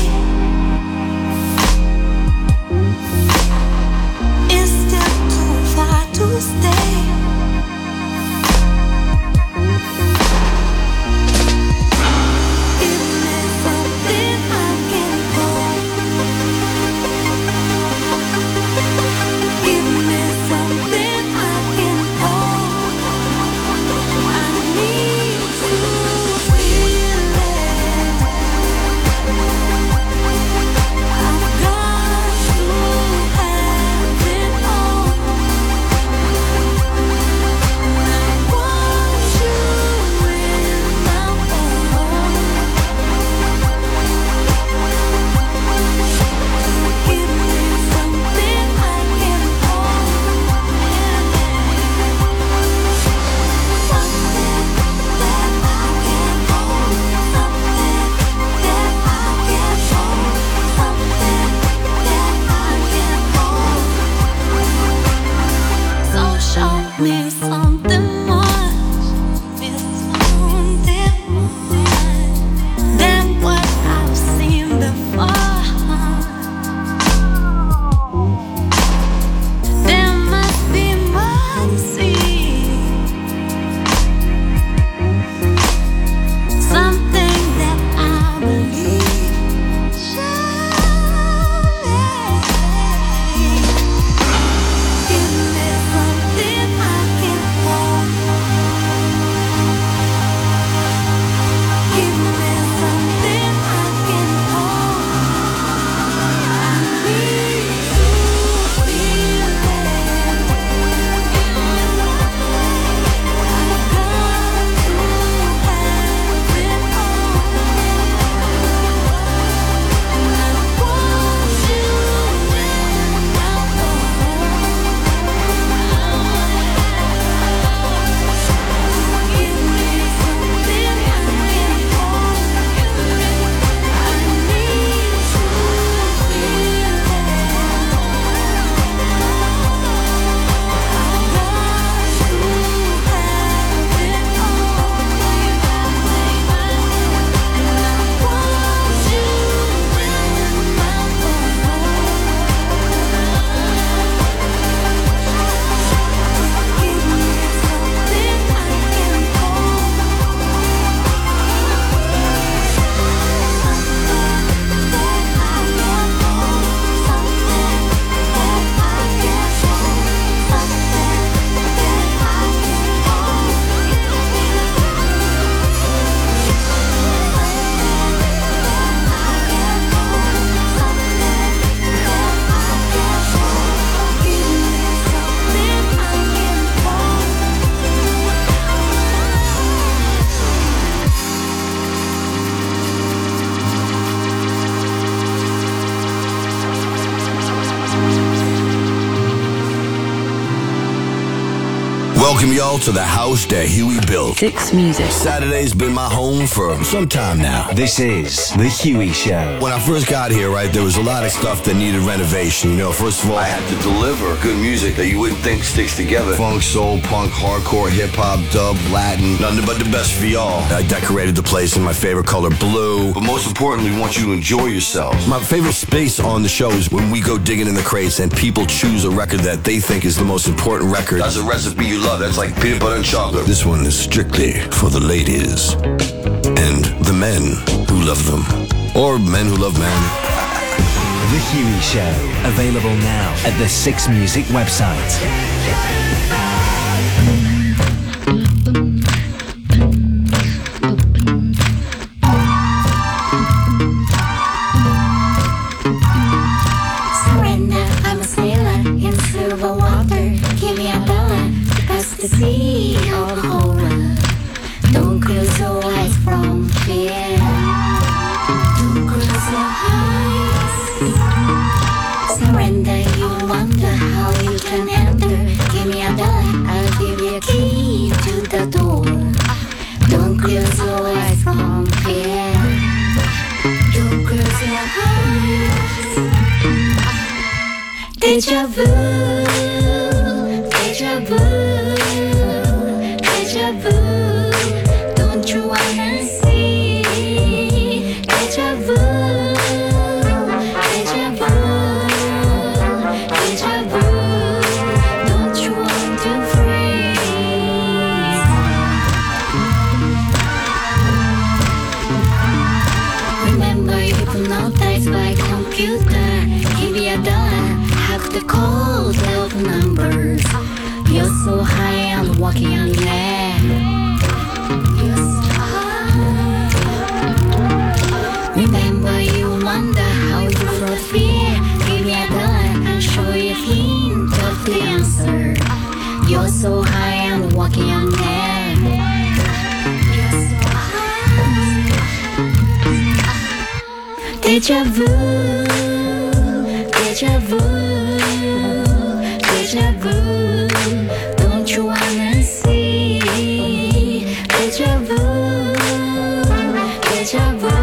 It's still too far to stay. Give me something I can hold. Give me something I can hold. I need to feel it. I've got to have it all. I want you in my arms. Give me something I can hold. Something that I can hold. Something that I can hold. Something that I can hold. So show me something more. Something more than what I've seen before. There must be more to see. Something that I believe. Give me something I can hold. Welcome y'all to the house that Huey built. Six Music. Saturday's been my home for some time now. This is The Huey Show. When I first got here, right, there was a lot of stuff that needed renovation. You know, first of all, I had to deliver good music that you wouldn't think sticks together. Funk, soul, punk, hardcore, hip-hop, dub, Latin, nothing but the best for y'all. I decorated the place in my favorite color, blue. But most importantly, we want you to enjoy yourselves. My favorite space on the show is when we go digging in the crates and people choose a record that they think is the most important record. That's a recipe you love. That's like peanut butter and chocolate. This one is strictly for the ladies and the men who love them. Or men who love men. The Huey Show. Available now at the Six Music website. The sea of horror. Don't close your eyes from fear. Don't close your eyes. Surrender, you wonder how you can enter. Give me a dollar, I'll give you a key to the door. Don't close your eyes from fear. Don't close your eyes. Deja vu, deja vu. Deja vu, don't you wanna see? Deja vu, deja vu, deja vu, don't you want to freeze? Remember, you hypnotized by computer. Give me a dollar, have the code of numbers. You're so high and walking on the air. You're so high. Remember, you wonder how you felt fear. Give me a dollar and show you a hint of the answer. You're so high and walking on the air. You're so high. Deja vu, deja vu, deja vu. Don't you wanna see? Deja vu, deja vu,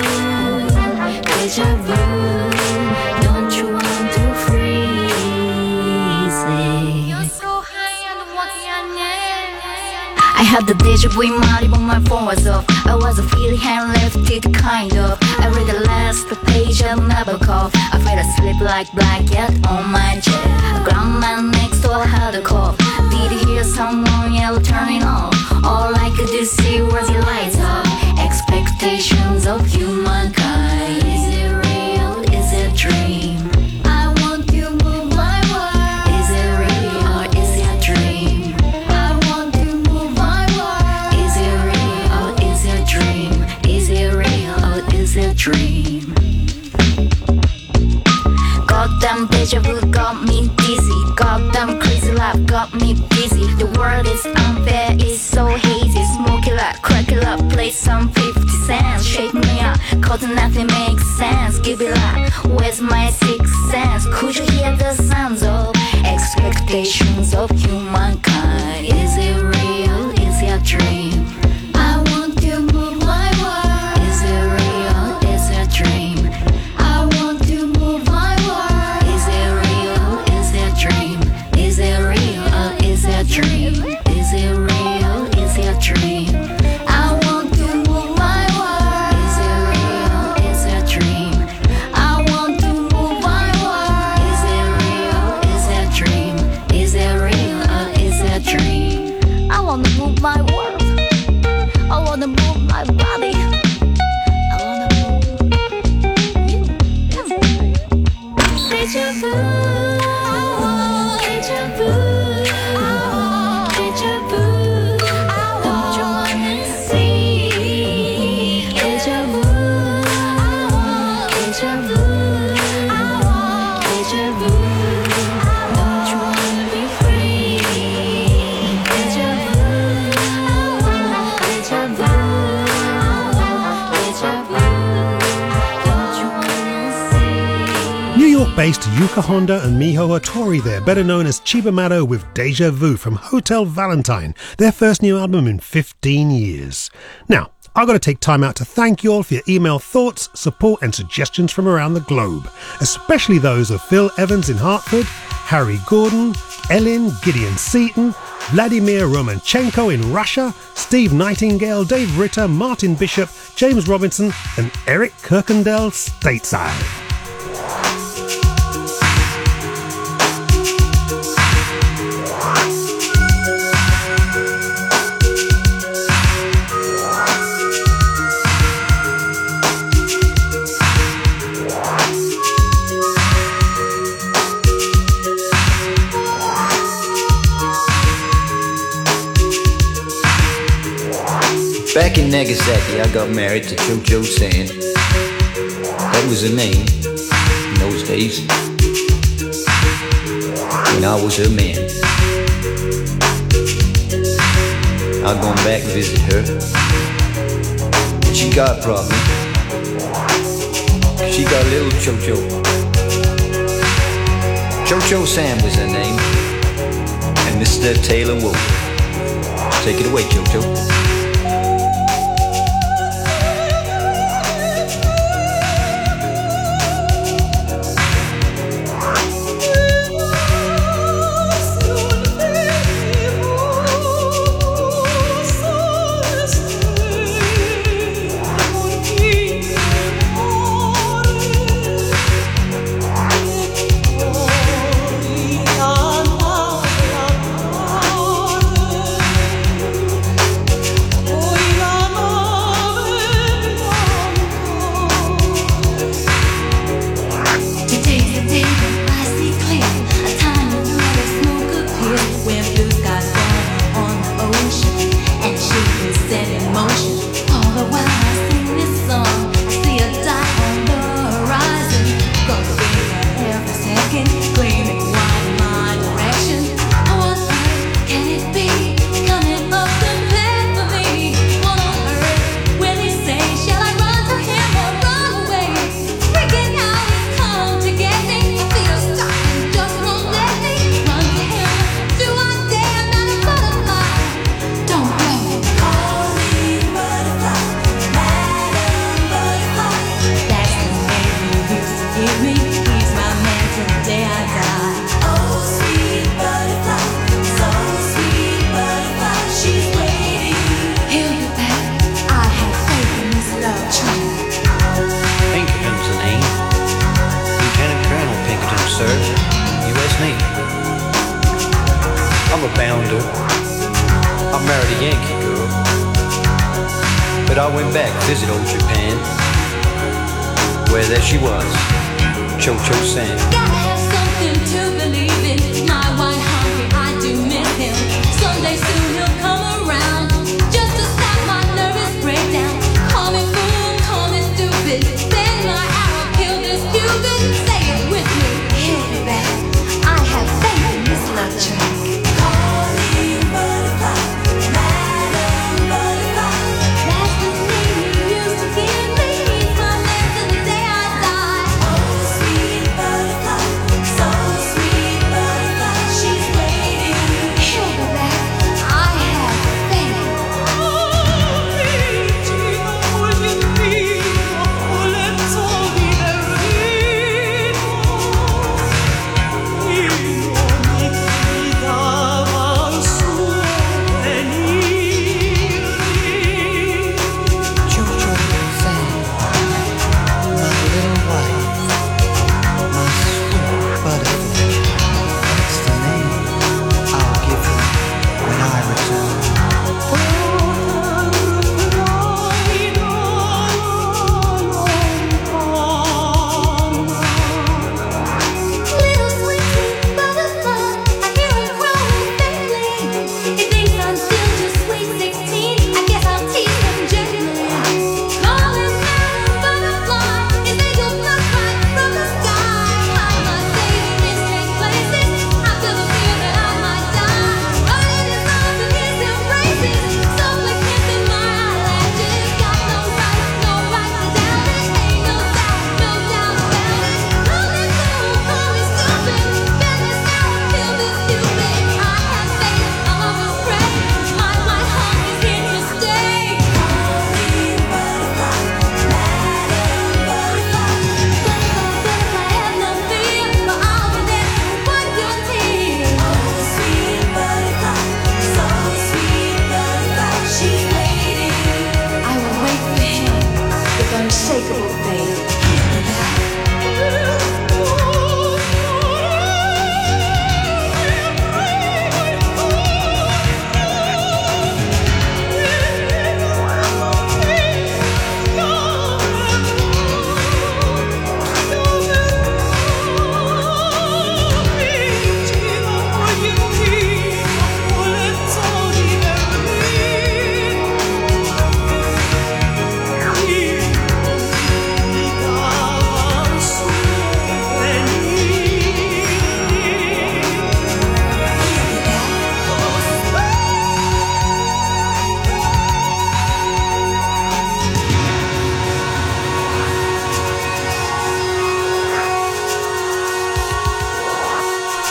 deja vu. Don't you want to freeze it? You're so high and walking on air. I had the deja vu in Mali, but my phone was off. I was a feeling and left it kind of. I read the last page of Nabokov. I fell asleep like blanket on my chair. A ground man next door had a cough. Did you hear someone yell turning off? All I could do see was the lights up. Expectations of humankind. Is it real? Is it a dream? I want to move my world. Is it real or is it a dream? I want to move my world. Is it real or is it a dream? Is it real or is it a dream? Goddamn deja vu got me dizzy. Goddamn crazy life got me busy. The world is unfair, it's so hazy. Smoke it up, crack it up, play some 50 cents. Shake me up, cause nothing makes sense. Give it up, where's my sixth sense? Could you hear the sounds of expectations of humankind? Is it real? Is it a dream? I want to move my world. Is it real? Is it a dream? I want to move my world. Is it real? Is it a dream? Is it real or is it a dream? Is it real? Is it a dream? I want to move my world. Is it real? Is it a dream? I want to move my world. Is it real? Is it a dream? Is it real or is it a dream? I want to move my world. I want to move my body. I want to move you. Deja vu, deja vu, deja vu. Don't you wanna see? Deja vu, deja vu, deja vu. Don't you wanna be free? Deja vu, deja vu, deja vu. Don't you wanna see? New York-based bass to Yuka Honda and Miho Hattori there, better known as Chiba Mado with Deja Vu from Hotel Valentine, their first new album in 15 years. Now, I've got to take time out to thank you all for your email thoughts, support and suggestions from around the globe, especially those of Phil Evans in Hartford, Harry Gordon, Ellen, Gideon Seaton, Vladimir Romanchenko in Russia, Steve Nightingale, Dave Ritter, Martin Bishop, James Robinson and Eric Kirkendale stateside. Back in Nagasaki, I got married to Cho-Cho San. That was her name in those days, when I was her man. I've gone back and visit her, and she got a problem. She got a little Cho-Cho. Cho-Cho San was her name, and Mr. Taylor Wolf. Take it away, Cho-Cho.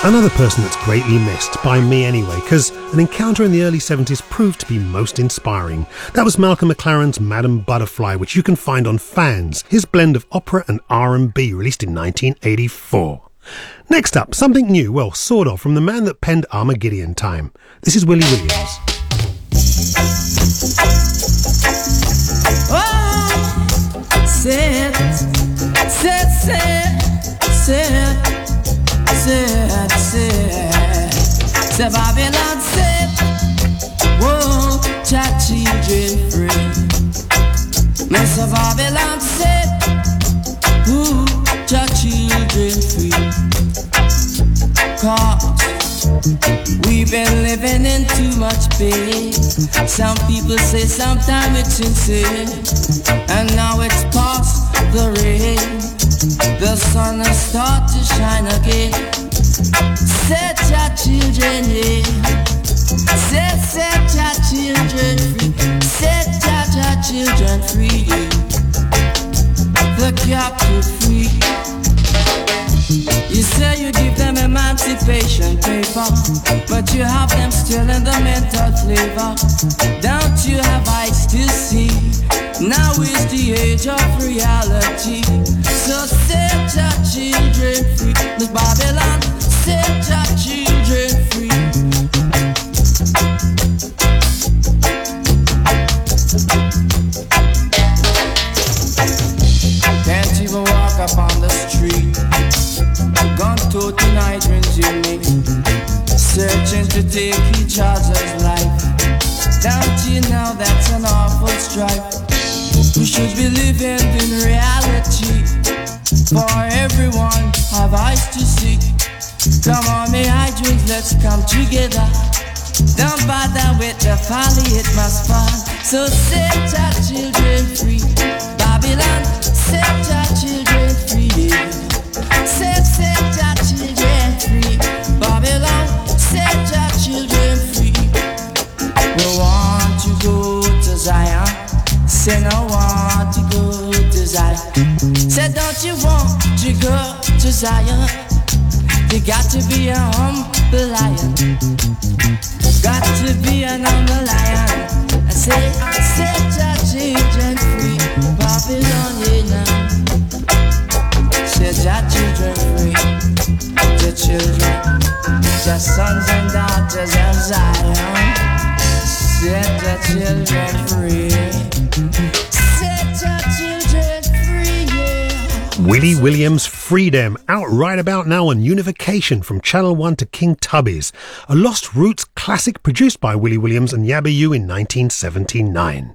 Another person that's greatly missed, by me anyway, because an encounter in the early 70s proved to be most inspiring. That was Malcolm McLaren's Madam Butterfly, which you can find on Fans, his blend of opera and R&B, released in 1984. Next up, something new, well, sort of, from the man that penned Armageddon Time. This is Willie Williams. Oh, sit, Babylon said, whoa, chat children free. Mr. Babylon said, who chat children free. Cause we've been living in too much pain. Some people say sometimes it's insane. And now it's past the rain. The sun has started to shine again. Set your children free. Set your children free. Set your children free. The captive free. You say you give them emancipation paper, but you have them still in the mental flavor. Don't you have eyes to see? Now is the age of reality. So set your children free. Miss Babylon, set your children free. Can't even walk up on the street. Gun tote hydrants you meet, searching to take each other's life. Don't you know that's an awful strife? We should be living in reality. For everyone have eyes to see. Come on, me hydrants, let's come together. Don't bother with the folly, it must fall. So set your children free. Babylon, set your children free. Set your children free. Babylon, set your children free. We want to go to Zion. Say no want to go to Zion. Say don't you want to go to Zion? You got to be a humble lion. Got to be an humble lion. I say set your children free. Babylon, yeah. Set your children free. The children, the sons and daughters of Zion. Set the children free. Set your children free, yeah. Willie Williams' Freedom, out right about now on Unification from Channel 1 to King Tubby's, a Lost Roots classic produced by Willie Williams and Yabba You in 1979.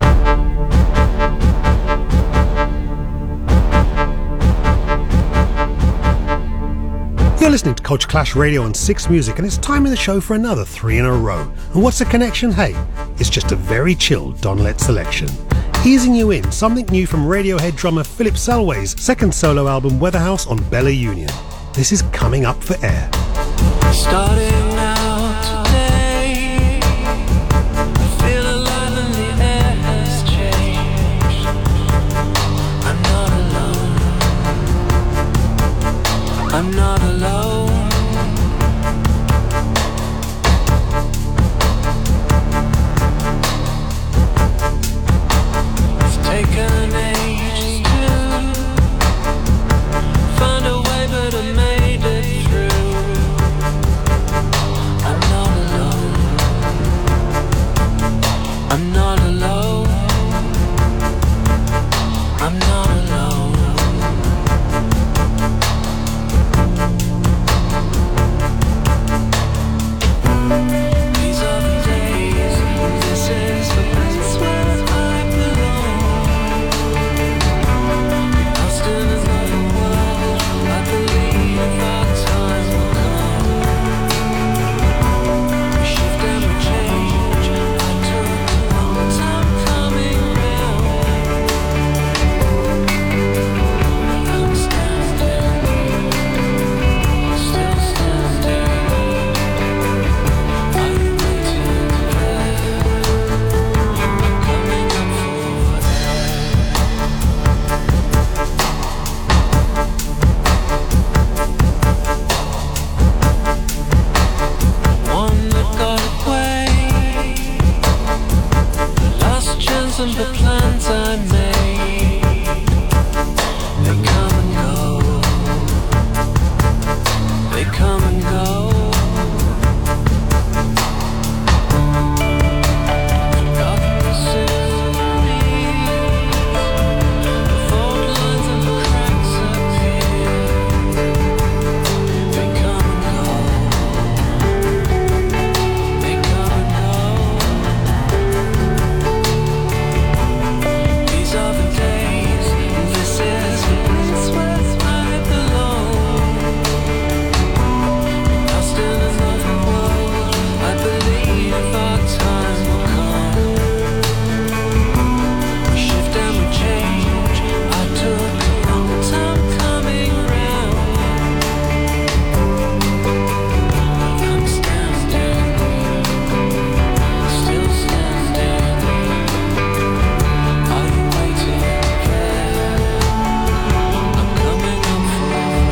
You're listening to Culture Clash Radio on 6 Music, and it's time in the show for another 3 in a row. And what's the connection? Hey, it's just a very chill Don Letts selection. Easing you in, something new from Radiohead drummer Philip Selway's second solo album Weatherhouse on Bella Union. This is Coming Up for Air. Starting out today, I feel alive and the air has changed. I'm not alone. I'm not alone. It's taken ages to find a way, but I made it through. I'm not alone. I'm not alone. I'm not alone. These are the days, this is the place where I belong. Lost in another world, I believe our time will come. We shift and we change, I turn along. and the plans I made, they come and go, they come and go. Forgotten the symphonies, the fault lines and the cracks appear, they come and go, they come and go. These are the days, and this is where I belong. Lost in another world, I believe our time will come. We shift and we change, I took a long time coming round. I'm standing, still standing. Are you waiting there? I'm coming up for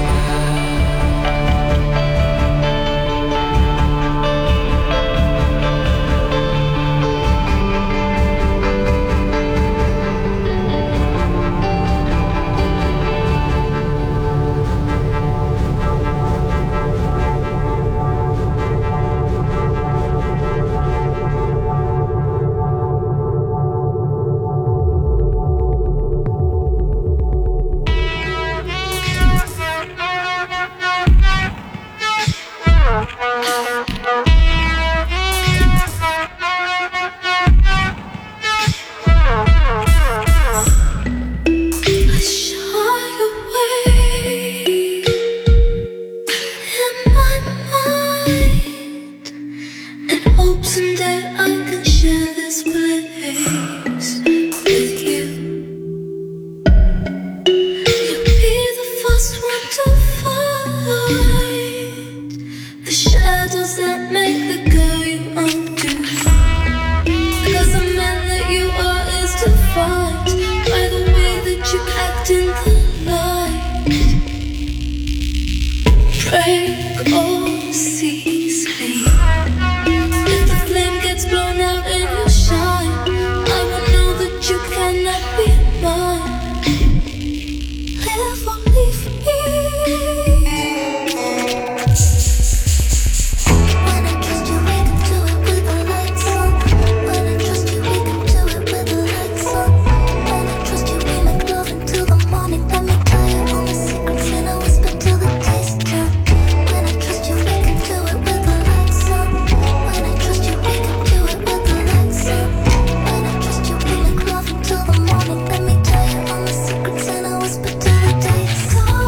I shy away in my mind in hopes someday I can share this place with you. You'll be the first one to find the shadows that make the girl you undo. Because the man that you are is defined by the way that you act in the light. Break or cease me. If the flame gets blown out and you shine, I will know that you cannot be mine. Live or leave me. When I trust you, we can do it with the lights on. When I trust you, we can do it with the lights on. When I trust you, we make love until the morning. Let me tell you all my secrets and I whisper till the day's done. When I trust you, we can do it with the lights on. When I trust you, we can do it with the lights on. When I trust you, we make love until the morning. Let me tell you all my secrets and I whisper till the day's done.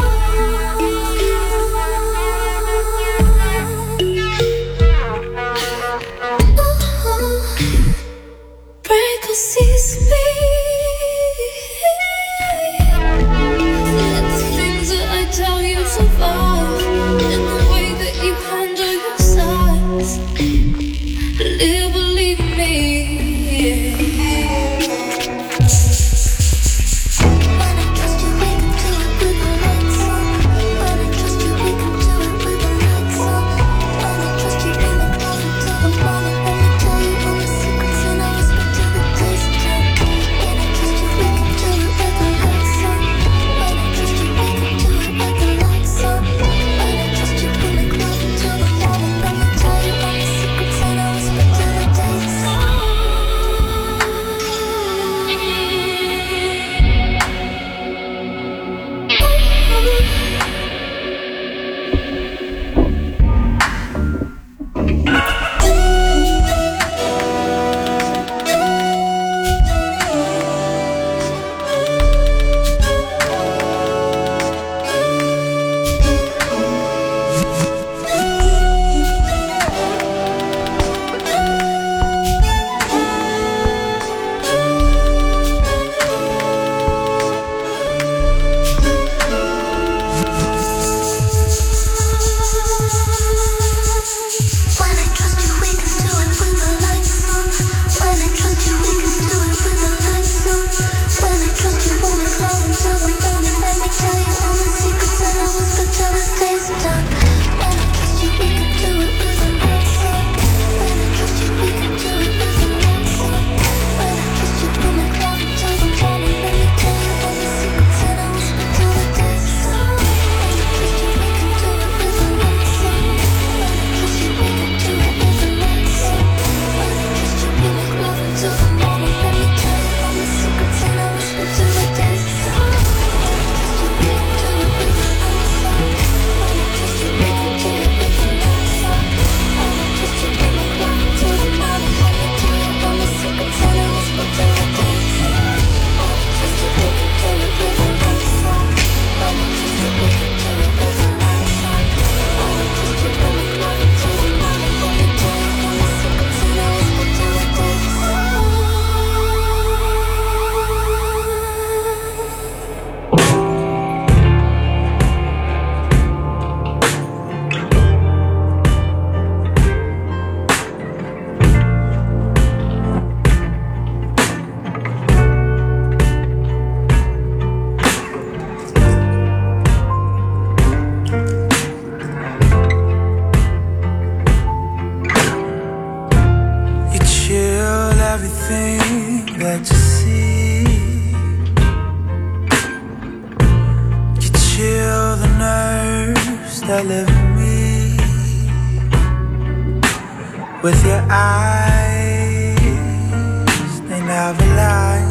Break or cease me. Let the things that I tell you survive in the way that you handle your sides. Live or leave me. When I trust you, we can do it with the lights on. When I trust you, we can do it with the lights on. When I trust you, we make love until the morning. Let me tell you all my secrets and I whisper till the day's done. When I trust you, we can do it with the lights on. When I trust you, we can do it with the lights on. When I trust you, we make love until the morning. Let me tell you all my secrets and I whisper till the day's done. chill everything that you see. You chill the nerves that live in me. With your eyes, they never lie.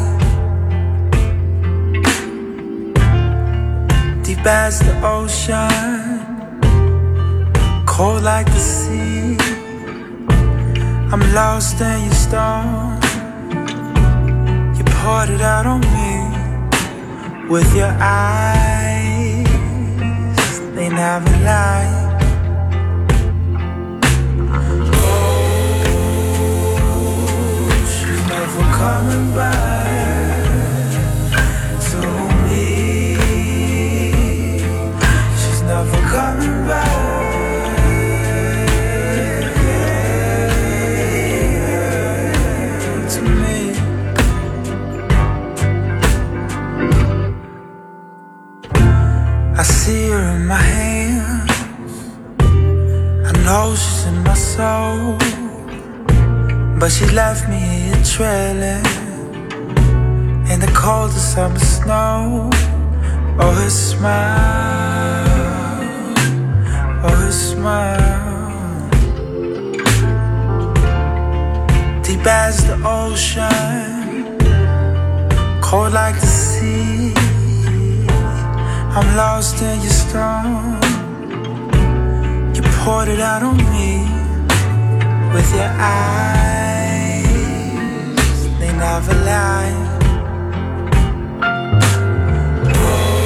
Deep as the ocean, cold like the sea. I'm lost in your storm. You poured it out on me. With your eyes, they never lie. Coming back to me. She's never coming back to me. I see her in my hands. I know she's in my soul. But she left me here trailing in the coldest summer snow. Oh, her smile, oh, her smile. Deep as the ocean, cold like the sea. I'm lost in your storm. You poured it out on me. With your eyes, they never lie. Oh,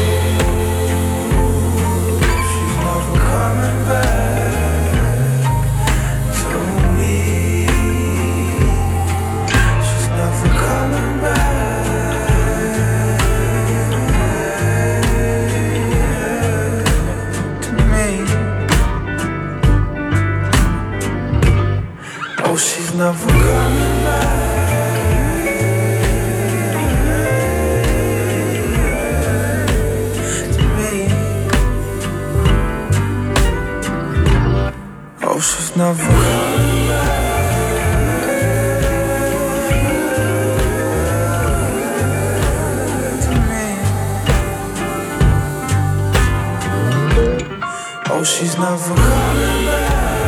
she's never coming back to me. She's never coming back to me. Oh, she's never coming back to me. Oh, she's never coming back to me. Oh, she's never coming back.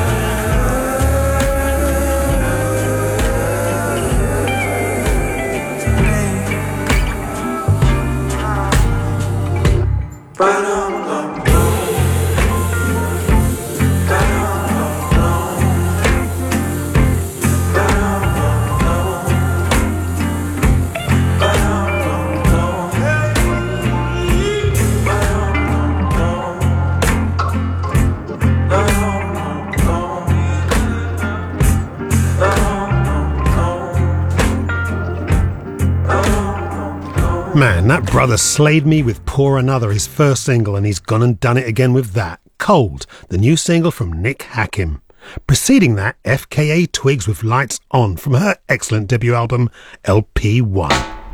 Man, that brother slayed me with Pour Another, his first single, and he's gone and done it again with that. Cold, the new single from Nick Hakim. Preceding that, FKA Twigs with Lights On from her excellent debut album, LP1.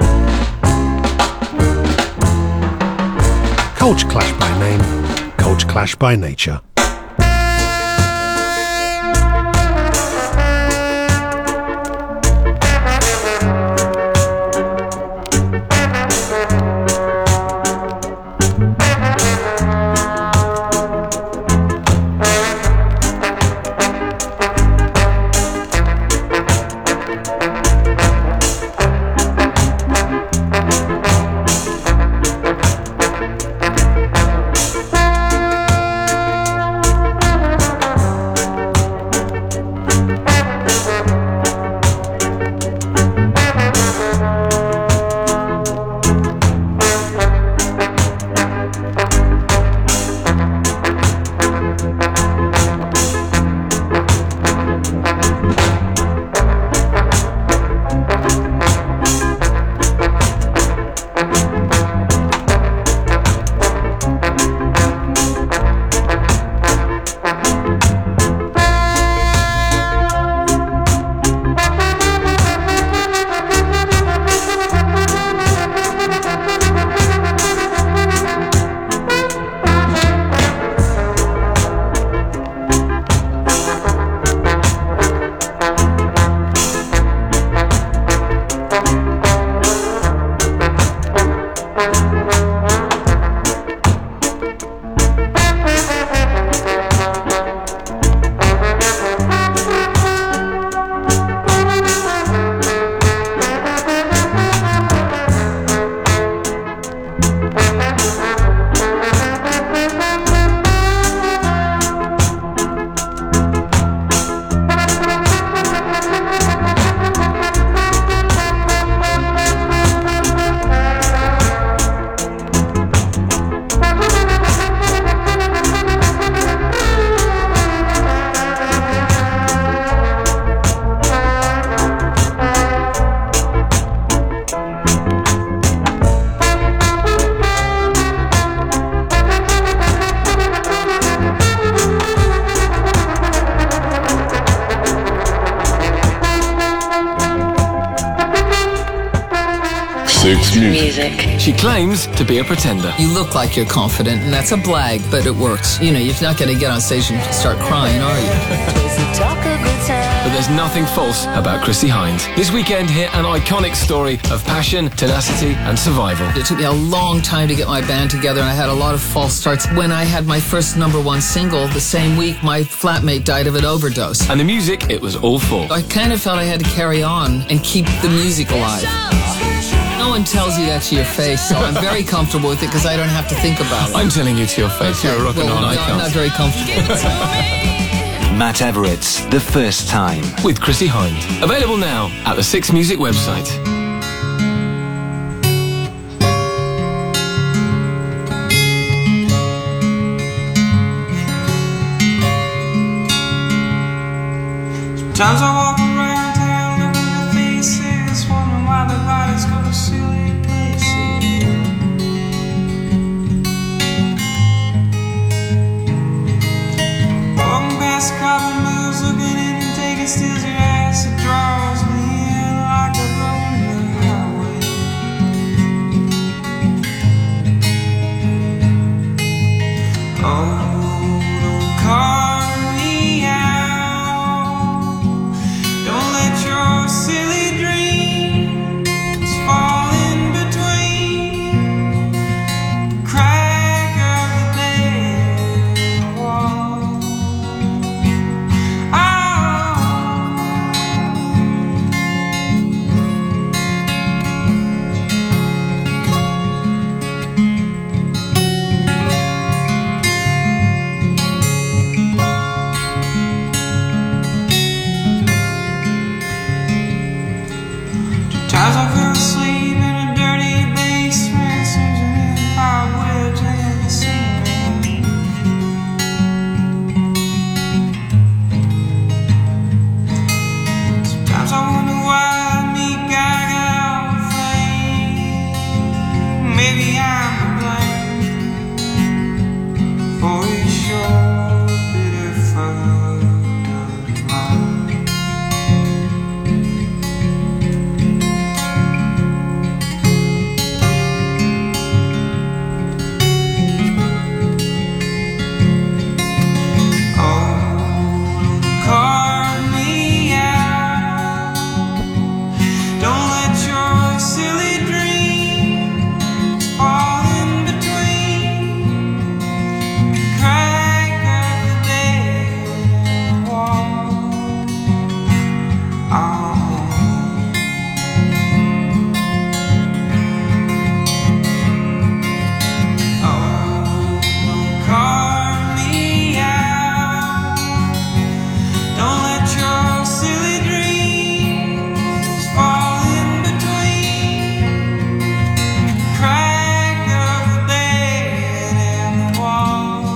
Culture Clash by name, Culture Clash by nature. 6 Music. She claims to be a pretender. You look like you're confident, and that's a blag, but it works. You know, you're not going to get on stage and start crying, are you? But there's nothing false about Chrissie Hynde. This weekend, hear an iconic story of passion, tenacity, and survival. It took me a long time to get my band together, and I had a lot of false starts. When I had my first #1 single, the same week, my flatmate died of an overdose. And the music, it was all for. I kind of felt I had to carry on and keep the music alive. No one tells you that to your face, so I'm very comfortable with it because I don't have to think about it. I'm telling you to your face, Okay. you're a rock and roll no, icon. I'm not very comfortable. Matt Everett's The First Time. With Chrissie Hynde. Available now at the 6 Music website. Sometimes I walk around town looking at faces, wondering why their bodies go to silly places. Walking past a couple moves, looking in and taking steals your ass. It draws me in like a lonely highway. Oh, don't carve me out. Don't let your silly dreams fall in between the crack of the bed wall. Sometimes I fell asleep in a dirty basement, searching in cobwebs and the ceiling. Sometimes I wonder why me guy got all the fame. Maybe I'm to blame for his short, bitter fucked up mind. Carve me out. Don't let your silly dreams fall in between the crack of the bed wall. Carve me out. Don't let your silly dreams fall in between the crack of the bed and the wall.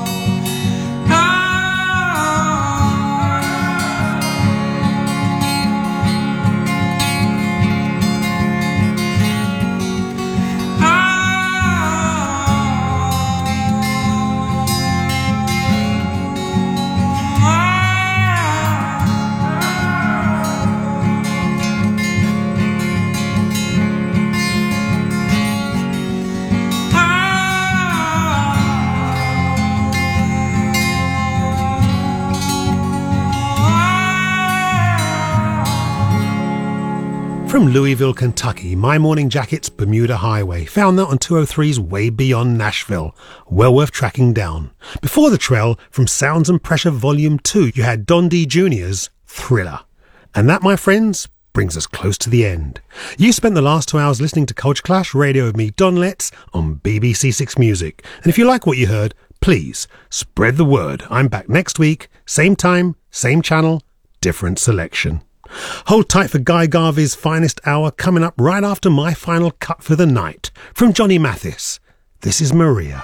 From Louisville, Kentucky, My Morning Jacket's Bermuda Highway. Found that on 203's Way Beyond Nashville. Well worth tracking down. Before the trail, from Sounds and Pressure Volume 2, you had Don D. Jr.'s Thriller. And that, my friends, brings us close to the end. You spent the last 2 hours listening to Culture Clash Radio with me, Don Letts, on BBC 6 Music. And if you like what you heard, please spread the word. I'm back next week, same time, same channel, different selection. Hold tight for Guy Garvey's Finest Hour coming up right after my final cut for the night. From Johnny Mathis, this is Maria.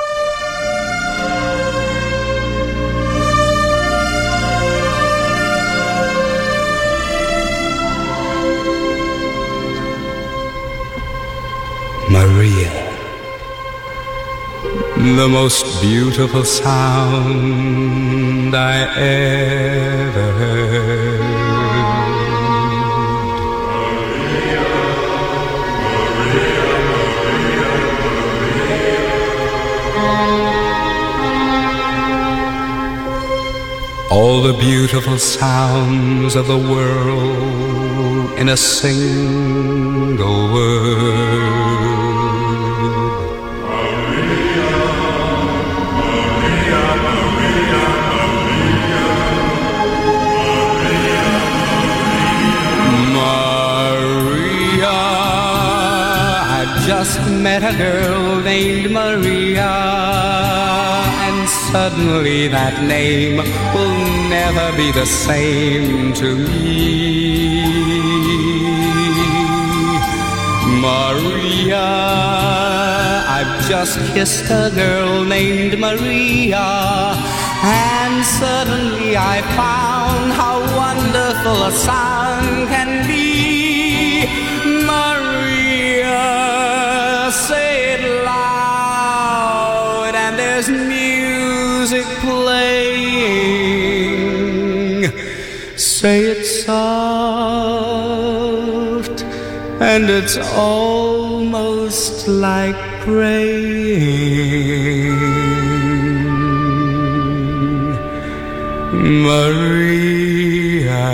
Maria, the most beautiful sound I ever heard. Maria, Maria. all the beautiful sounds of the world in a single word. Just met a girl named Maria, and suddenly that name will never be the same to me. Maria, I've just kissed a girl named Maria, and suddenly I found how wonderful a sound can be. Say it loud, and there's music playing. Say it soft, and it's almost like praying. Maria,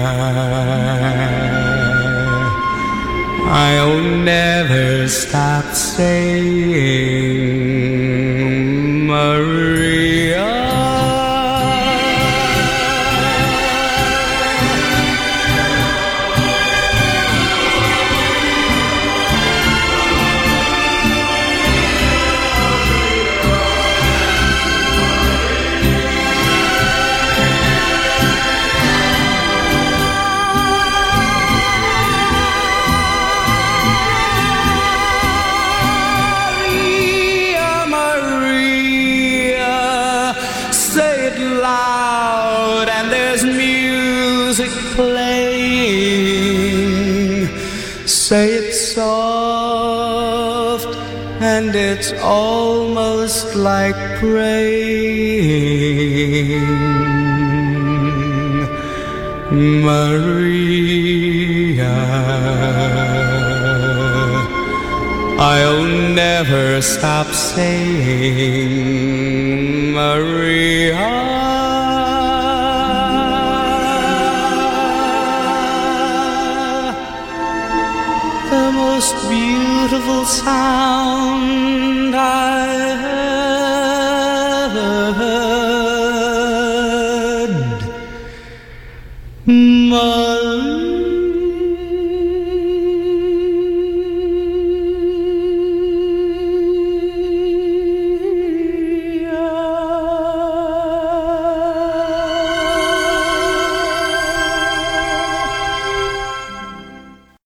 I'll never stop saying Maria. Say it soft, and it's almost like praying. Maria, I'll never stop saying Maria. Beautiful sound I've